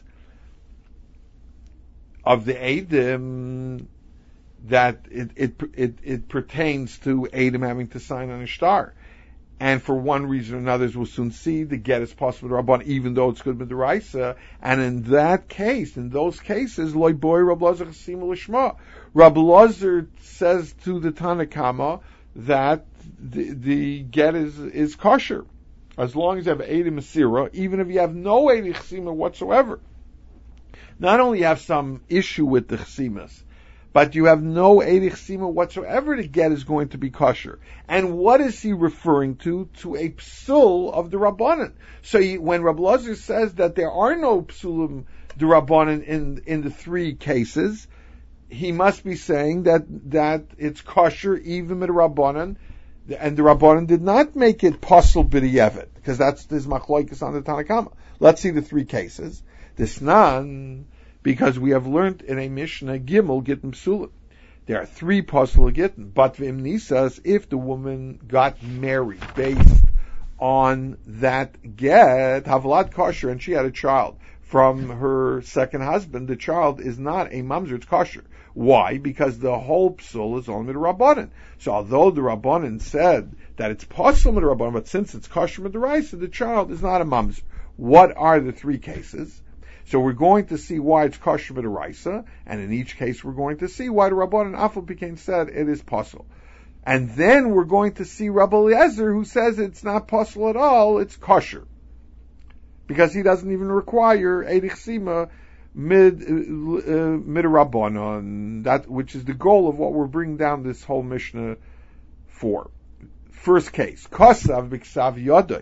of the Eidim, that it pertains to Eidim having to sign on a shtar. And for one reason or another, as we'll soon see, the get is possible to Rabban, even though it's good with the Raisa. And in those cases, loy boy Rabbi Lazar chasim l'shma. Rabbi Lazar says to the Tanakama that the get is kosher, as long as you have Eidi Masira, even if you have no Eidi Chesima whatsoever. Not only have some issue with the Chesimas, but you have no Eidi Chesima whatsoever, the get is going to be kosher. And what is he referring to? To a psul of the Rabbanan. So when Rabbi Lazar says that there are no psulim the Rabbanan in the 3 cases, he must be saying that it's kosher even with the Rabbanan, and the Rabbanan did not make it pasul b'diavad, because that's this machloikas on the Tanakama. Let's see the 3 cases. This nan, because we have learned in a Mishnah Gimel Gittin Psulim. There are 3 pasul Gittin, but v'im nisas, if the woman got married based on that get, Havlat kosher, and she had a child from her second husband, the child is not a mamzer, it's kosher. Why? Because the whole psul is only the Rabbanan. So although the Rabbanan said that it's pasul with the Rabbanan, but since it's kosher with the Raisa, the child is not a mamzer. What are the 3 cases? So we're going to see why it's kosher with the Raisa, and in each case we're going to see why the Rabbanan Afal Pikein said it is pasul. And then we're going to see Rabbi Eliezer, who says it's not pasul at all, it's kosher. Because he doesn't even require Eidi Chesima mid Rabbanan, that which is the goal of what we're bringing down this whole Mishnah for. First case, Kosav b'ksav yodai.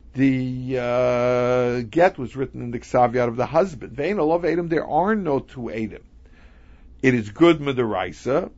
The get was written in the ksav yad of the husband. Vein alav Eidim, there are no 2 Eidim. It is good midaraisa.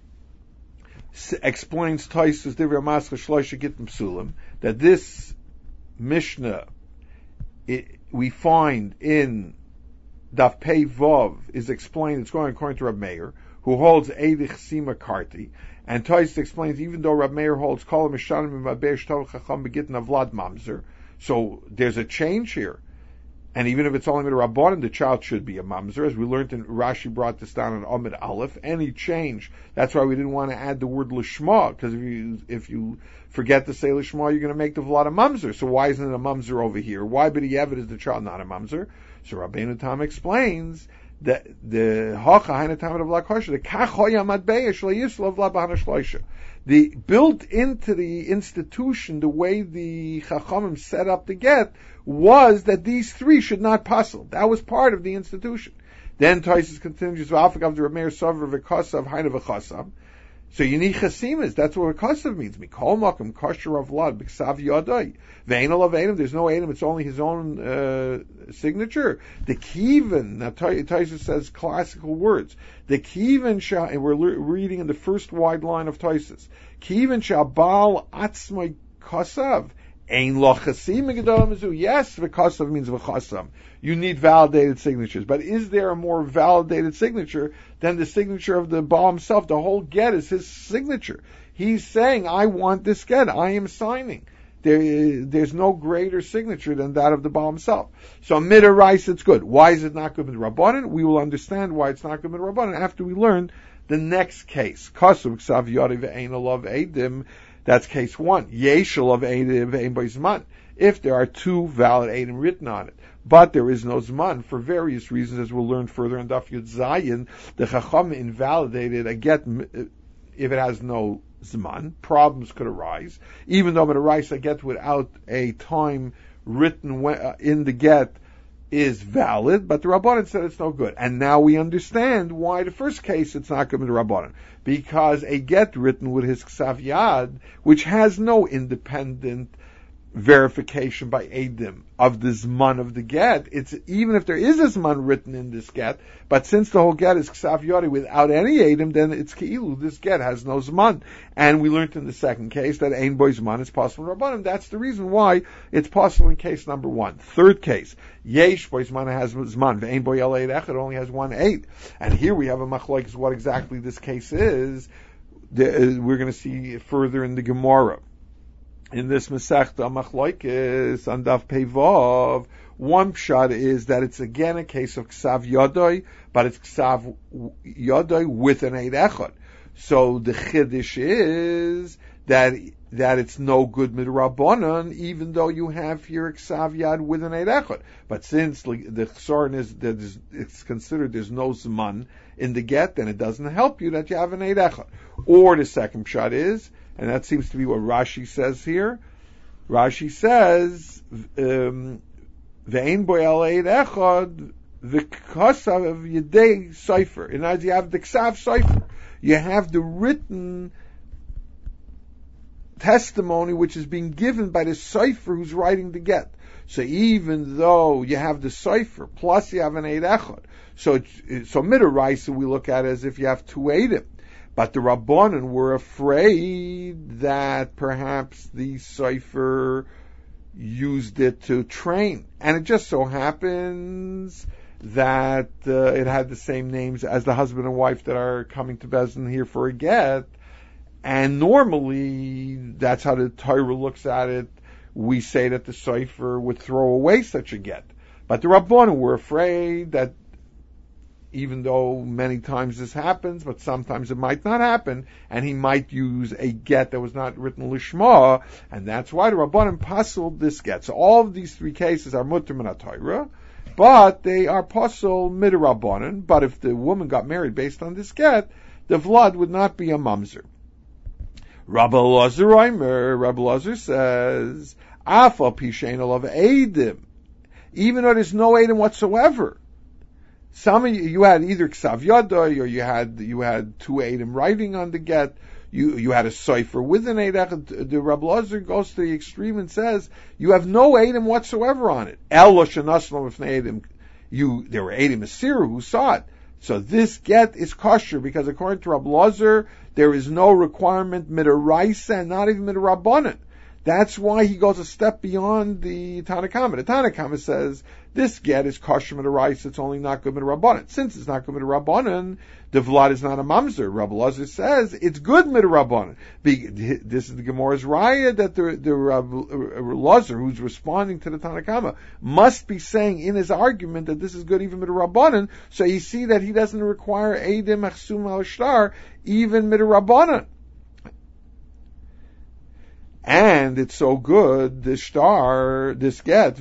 Explains Taisus Divrei Mascha Shloisha Gittin Psulim, that this Mishnah we find in Daf Pei Vav is explained, it's going according to Rab Meir, who holds Eidi Chesima Karti, and Taisus explains, even though Rab Meir holds Kol Mishanim Mabesh Tov Chacham Begittin Avlad Mamzer, so there's a change here. And even if it's only with a Rabbanan, the child should be a mamzer. As we learned in Rashi brought this down in Amid Aleph. Any change, that's why we didn't want to add the word lishma, because if you forget to say lishma, you're going to make the vlad a mamzer. So why isn't it a mamzer over here? Why b'diavad is the child not a mamzer? So Rabbeinu Tam explains that the hacha haina tam of lakosha, the kach hoyamad beish leyislav la b'hana shloisha. The built into the institution, the way the Chachamim set up the get, was that these 3 should not pasul. That was part of the institution. Then Taisus continues, "V'afagav the Rameir Sover v'Kosav Haina v'Chosam." So you need chasimas. That's what Kosav means. Mikol Makom Kosher of Vlad B'Ksav Yodai Ve'Ein Olav Eidim. There's no Eidim. It's only his own signature. The Kivin. Now Taisus says classical words. The Kivin shall, and we're reading in the first wide line of Taisus. Kivin shall Baal Atzmai Kosav. Ein lo chasim megedolim mizu. Yes, v'kosav means v'chasam. You need validated signatures. But is there a more validated signature than the signature of the Baal himself? The whole get is his signature. He's saying, I want this get. I am signing. there's no greater signature than that of the Baal himself. So midaraisa, it's good. Why is it not good with Rabbanan? We will understand why it's not good with Rabbanan after we learn the next case. Kasuv ksav yodi ve'ein alav eidim. That's case 1. Yeshel of eidim ve'ein bo zman. If there are 2 valid eidim written on it, but there is no zman for various reasons, as we'll learn further in Daf Yud Zayin, the Chacham invalidated a get if it has no zman. Problems could arise, even though it arises a get without a time written in the get is valid, but the Rabbanan said it's no good. And now we understand why the first case it's not good with the Rabbanan. Because a get written with his ksav yad, which has no independent verification by Eidim of the Zman of the get, it's even if there is a Zman written in this get, but since the whole get is Ksav Yodi without any Eidim, then it's Keilu, this get has no Zman. And we learned in the second case that Ein Boy Zman is possible in Rabbanim. That's the reason why it's possible in case number 1. Third case, Yesh Boy Zman has Zman, Ve'ein Boy El Eid Echad only has 1 8. And here we have a machlokes what exactly this case is. We're going to see further in the Gemara. In this Masechta Machlokes on Daf Pei, one pshat is that it's again a case of Ksav Yodoi, but it's Ksav Yodoi with an Eid Echad. So the Chiddush is that it's no good midrabanan, even though you have here Ksav Yad with an Eid Echad. But since the Chsaron is that it's considered there's no Zman in the get, then it doesn't help you that you have an Eid Echad. Or the second pshat is, and that seems to be what Rashi says here. Rashi says, "Ve'ein bo eid echad v'kasav yedei sofer." In other words, you have the ksav sofer. You have the written testimony which is being given by the sofer who's writing the get. So even though you have the sofer plus you have an eid echad, so midaraisa we look at it as if you have 2 eidim. But the Rabbanan were afraid that perhaps the Sefer used it to train. And it just so happens that it had the same names as the husband and wife that are coming to Bezdin here for a get. And normally, that's how the Torah looks at it. We say that the Sefer would throw away such a get. But the Rabbanan were afraid that even though many times this happens, but sometimes it might not happen, and he might use a get that was not written lishma, and that's why the Rabbanan pasul this get. So all of these 3 cases are mutter min haTorah, but they are pasul midrabanan. But if the woman got married based on this get, the vlad would not be a mamzer. Rabbi Elazar says, Afa pishein alav eidim, even though there's no eidim whatsoever. Some of you had either Ksav Yodoi, or you had 2 eidim writing on the get. You had a cipher with an eidim. The Rabbi Elazar goes to the extreme and says you have no eidim whatsoever on it. There were eidim Asir who saw it. So this get is kosher because according to Rabbi Elazar, there is no requirement midaraisa and not even midarabbanan. That's why he goes a step beyond the Tanakama. The Tanakama says this get is kosher midaraisa, it's only not good midarabbanan. Since it's not good midarabbanan, the vlad is not a mamzer. Rabbi Elazar says it's good midarabbanan. This is the Gemara's raya that the Rabbi Elazar, who's responding to the Tanakama, must be saying in his argument that this is good even midarabbanan. So you see that he doesn't require eidim achsum al shtar even midarabbanan. And it's so good, this get,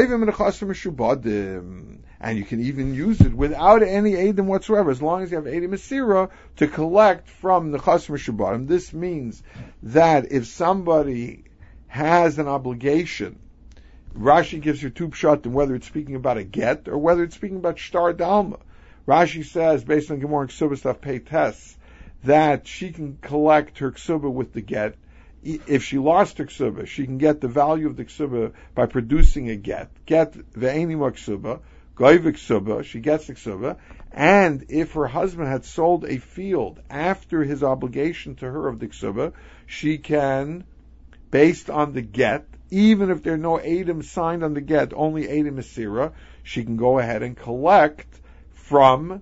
and you can even use it without any Eidim whatsoever, as long as you have Eidim Asira to collect from the Chasm Shubadim. This means that if somebody has an obligation, Rashi gives you 2 pshatim, whether it's speaking about a get or whether it's speaking about Shtar Dalma. Rashi says, based on Gemara and Ksubah stuff, pay tests, that she can collect her Ksubah with the get. If she lost her ksuba, she can get the value of the ksuba by producing a get. Get ve'enima ksuba, goiva ksuba, she gets the ksuba. And if her husband had sold a field after his obligation to her of the ksuba, she can, based on the get, even if there are no eidim signed on the get, only eidim asira, she can go ahead and collect from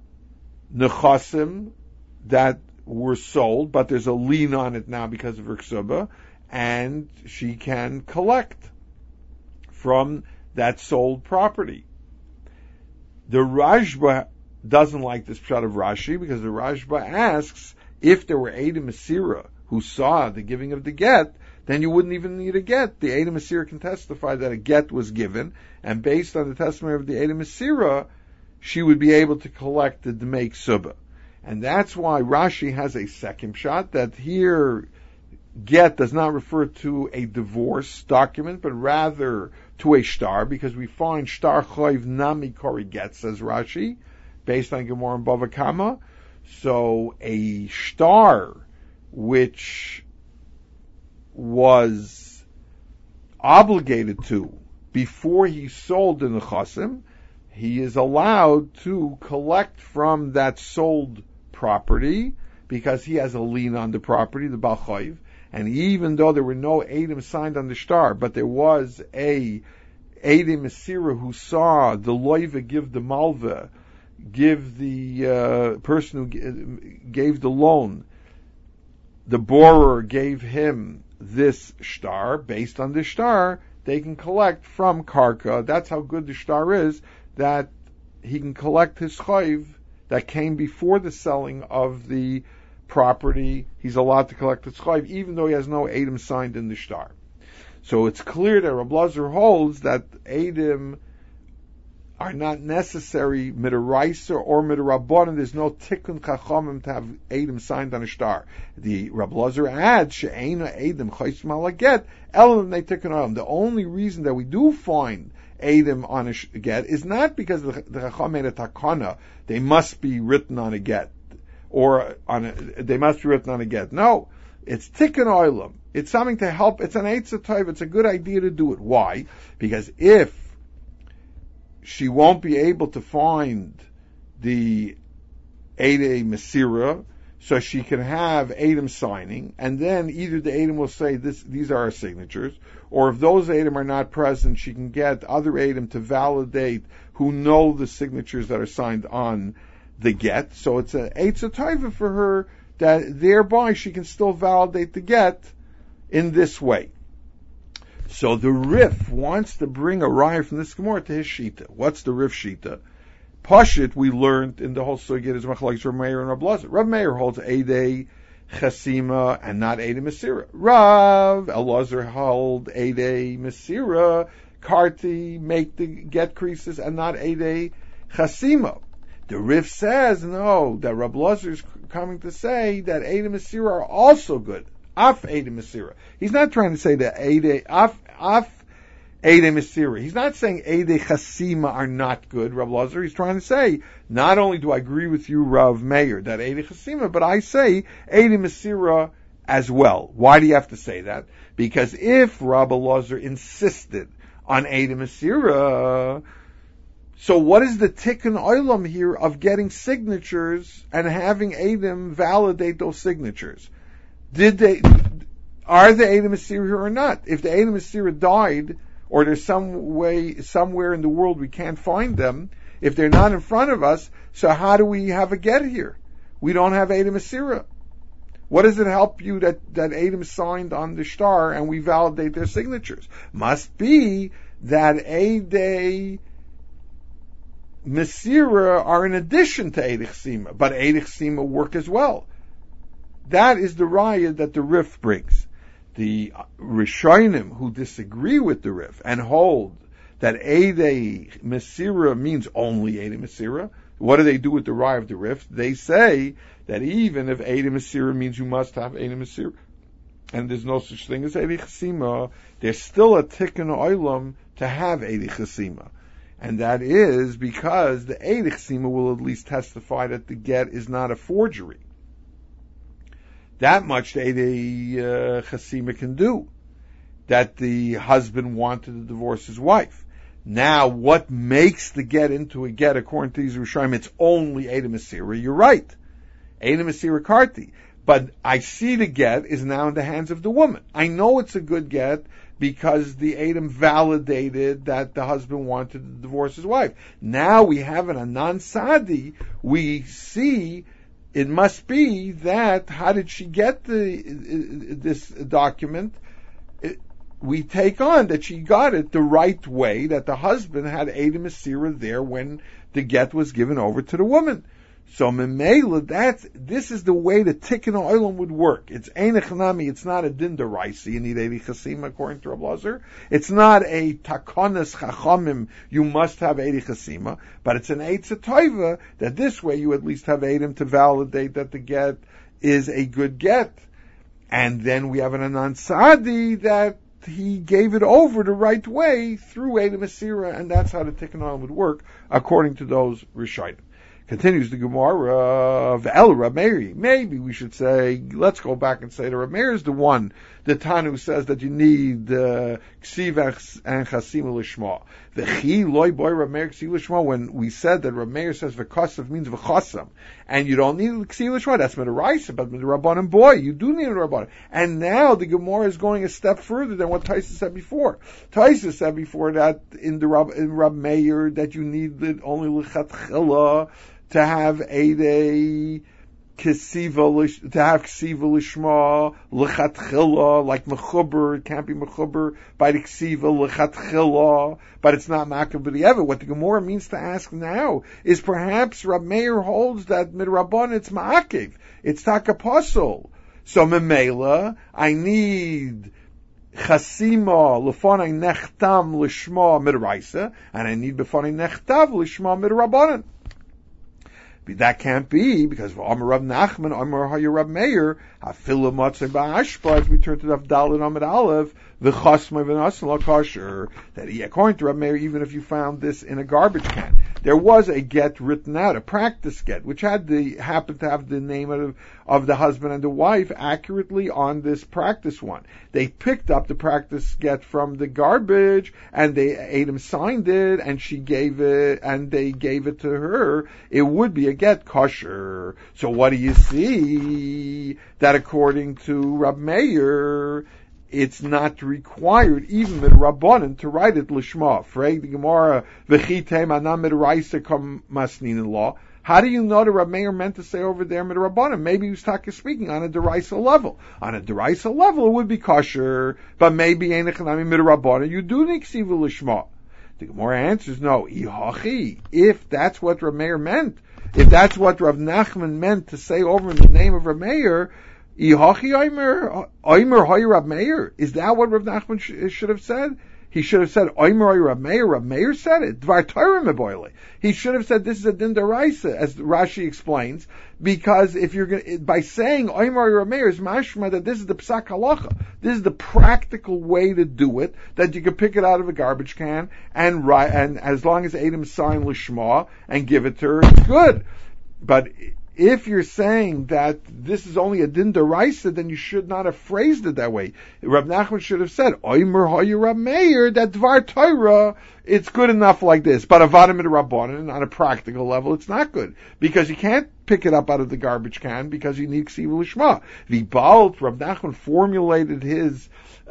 nechasim that were sold, but there's a lien on it now because of her ksuba, and she can collect from that sold property. The Rashba doesn't like this pshat of Rashi, because the Rashba asks, if there were Eidim Asira who saw the giving of the get, then you wouldn't even need a get. The Eidim Asira can testify that a get was given, and based on the testimony of the Eidim Asira, she would be able to collect the Dmei Ksuba. And that's why Rashi has a second pshat, that here get does not refer to a divorce document, but rather to a shtar, because we find shtar choiv nami kori get, says Rashi, based on Gemara and Bava Kama. So a shtar which was obligated to before he sold the nechasim, he is allowed to collect from that sold property because he has a lien on the property, the Baal Chayv. And even though there were no Eidim signed on the shtar, but there was a Eidim Asira who saw the loiva give the malva, give the person who gave the loan, the borrower gave him this shtar. Based on this shtar, they can collect from karka. That's how good the shtar is, that he can collect his chayv that came before the selling of the property. He's allowed to collect his chayv, even though he has no Eidim signed in the shtar. So it's clear that Reb Lazar holds that Eidim are not necessary midaraisa or midarabbanan. There's no tikkun chachamim to have Eidim signed on a shtar. The Reb Lazar adds she'eina Eidim chaysim ala get elam they tikkun olam. The only reason that we do find Eidim on a get is not because the chacham made a takana. They must be written on a get, or they must be written on a get. No, it's tikkun olam. It's something to help. It's an eitzah tov. It's a good idea to do it. Why? Because if she won't be able to find the Eidei Masira, so she can have Eidim signing, and then either the Eidim will say, these are our signatures, or if those Eidim are not present, she can get other Eidim to validate who know the signatures that are signed on the get. So it's an Eitzah Taiva for her, that thereby she can still validate the get in this way. So the Rif wants to bring a raya from this Gemara to his Shita. What's the Rif Shita? Pashit, we learned in the whole Sugya is Machlokes Rav Meir and Rav Lazar. Rav Meir holds Eidei Chasima and not Eidei Masira. Rav Elazar held Eidei Masira, Karti, make the get creases, and not Eidei Chasima. The Rif says, no, that Rav Lazar is coming to say that Eidei Masira are also good. Af Eidei Masira. He's not trying to say that Eidei Masira. He's not saying Eidei Chasima are not good, Rav Lazar. He's trying to say, not only do I agree with you, Rav Meir, that Eidei Chasima, but I say Eidei Masira as well. Why do you have to say that? Because if Rav Lazar insisted on Eidei Masira, so what is the tikkun olam here of getting signatures and having Eidim validate those signatures? Are the Eidim Asira here or not? If the Eidim Asira died, or there's some way, somewhere in the world we can't find them, if they're not in front of us, so how do we have a get here? We don't have Eidim Asira. What does it help you that Eidim signed on the shtar and we validate their signatures? Must be that Eidei Masira are in addition to Eidei Chasima, but Eidei Chasima work as well. That is the raya that the Rif brings. The Rishonim who disagree with the Rif and hold that Eidei Masira means only Eidei Masira, what do they do with the raya of the Rif? They say that even if Eidei Masira means you must have Eidei Masira, and there's no such thing as Eidei Chasima, there's still a tikkun olam to have Eidei Chasima. And that is because the Eidei Chasima will at least testify that the get is not a forgery. That much the Eidei Chasima can do, that the husband wanted to divorce his wife. Now, what makes the get into a get, according to these Rishonim, it's only Eidei Masira. You're right. Eidei Masira Karti. But I see the get is now in the hands of the woman. I know it's a good get because the Eidim validated that the husband wanted to divorce his wife. Now we have an Anan Sadi. We see it must be that, how did she get this document? we take on that she got it the right way, that the husband had Eid Masira there when the get was given over to the woman. So Memela, this is the way the Tikkun Olam would work. It's Ein Echanami, it's not a Din D'Oraisa, you need Eid Chasima according to Rav Lazar. It's not a Takonas Chachamim, you must have Eid Chasima, but it's an Eitz Tova that this way you at least have Eidim to validate that the get is a good get. And then we have an Anan Sadi that he gave it over the right way through Eid Masira, and that's how the Tikkun Olam would work according to those Rishonim. Continues the Gemara of El Rab Meir. Maybe we should say, let's go back and say that Rab Meir is the one, the Tanu says that you need Ksiv and Chasim Lishma. V'chi loy boy Rab Meir Ksiv Lishma, when we said that Rab Meir says V'kosav means V'chosam, and you don't need Ksiv Lishma, that's Midaraisa, but Midarabbanan boy, you do need a Rabbanan. And now the Gemara is going a step further than what Taisa said before. Taisa said before that in Rab Meir that you need only L'chatchila, to have to have ksiva lishma lechatchila, like mechuber, it can't be mechuber by the ksiva lechatchila, but it's not makav b'di'evet. What the Gemara means to ask now is perhaps Rab Meir holds that midrabban it's ma'akiv, it's takaposel. So memela, I need chasima lefanai nechtam lishma midraisa, and I need befanai nechtav lishma midrabbanan. That can't be, because Amar Rav Nachman, Amar Haya Rab Meir, Hafilah Matzah Ba'ashpa, as we turn to the Avdal and Amid Aleph, the Chasma V'Nasan L'Kasher, that according to Rab Meir, even if you found this in a garbage can, there was a get written out, a practice get, which happened to have the name of the husband and the wife accurately on this practice one. They picked up the practice get from the garbage, and Adam signed it, and she gave it, and they gave it to her. It would be a get kosher. So what do you see? That according to Rab Meir, it's not required, even with Rabbanan, to write it Lishma. Frag the Gemara, V'chitem anam midraisa kam masnin law. How do you know that Rab Meir meant to say over there midrabbanan? Maybe he was speaking on a deraisa level. On a deraisa level, it would be kosher, but maybe einechanami midrabbanan, you do need ksiva Lishma. The Gemara answers no. Ihachi, if that's what Rab Meir meant, if that's what Rav Nachman meant to say over in the name of Rab Meir, Ihachi Oimer Hoy Rab Meir, is that what Rav Nachman should have said? He should have said Oimer Hoy Rab Meir. Rab Meir said it. Dvar Torah meboile. He should have said this is a din deraisa, as Rashi explains, because if you're going by saying Oimer Hoy Rab Meir is mashma that this is the psak halacha. This is the practical way to do it, that you can pick it out of a garbage can and as long as Adam sign lishma and give it to her, it's good. But if you're saying that this is only a din deraisa, then you should not have phrased it that way. Rab Nachman should have said, Oimer Hoy Rab Meir, that Dvar Torah, it's good enough like this. But Avadim Rabbanan, on a practical level, it's not good. Because you can't pick it up out of the garbage can, because you need Ksiva Lishma. The Baal, Rab Nachman formulated his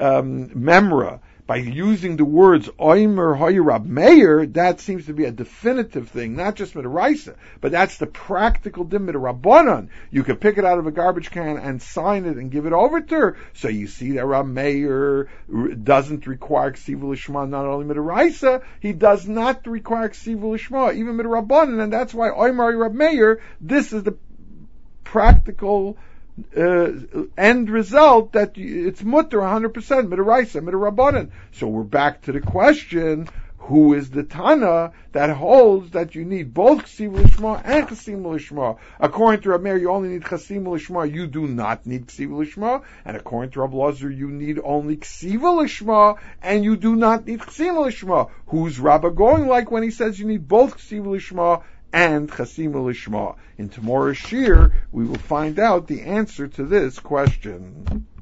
memra by using the words Oimer Hoy Rab Meir. That seems to be a definitive thing, not just Midaraisa, but that's the practical din Midarabbanan. You can pick it out of a garbage can and sign it and give it over to her. So you see that Rab Meir doesn't require Ksiva Lishma, not only Midaraisa, he does not require Ksiva Lishma, even Midarabbanan, and that's why Oimer Hoy Rab Meir, this is the practical end result, that it's mutter 100% midaraisa, midarabbanan. So we're back to the question, who is the Tana that holds that you need both Ksiva Lishma and Chasim Lishma? According to Rab Meir, you only need Chasim Lishma, you do not need Ksiva Lishma. And according to Rab Lazar, you need only Ksiva Lishma, and you do not need Chasim Lishma. Who's Rabbah going like when he says you need both Ksiva Lishma and Chasim Lishma? In tomorrow's Shir, we will find out the answer to this question.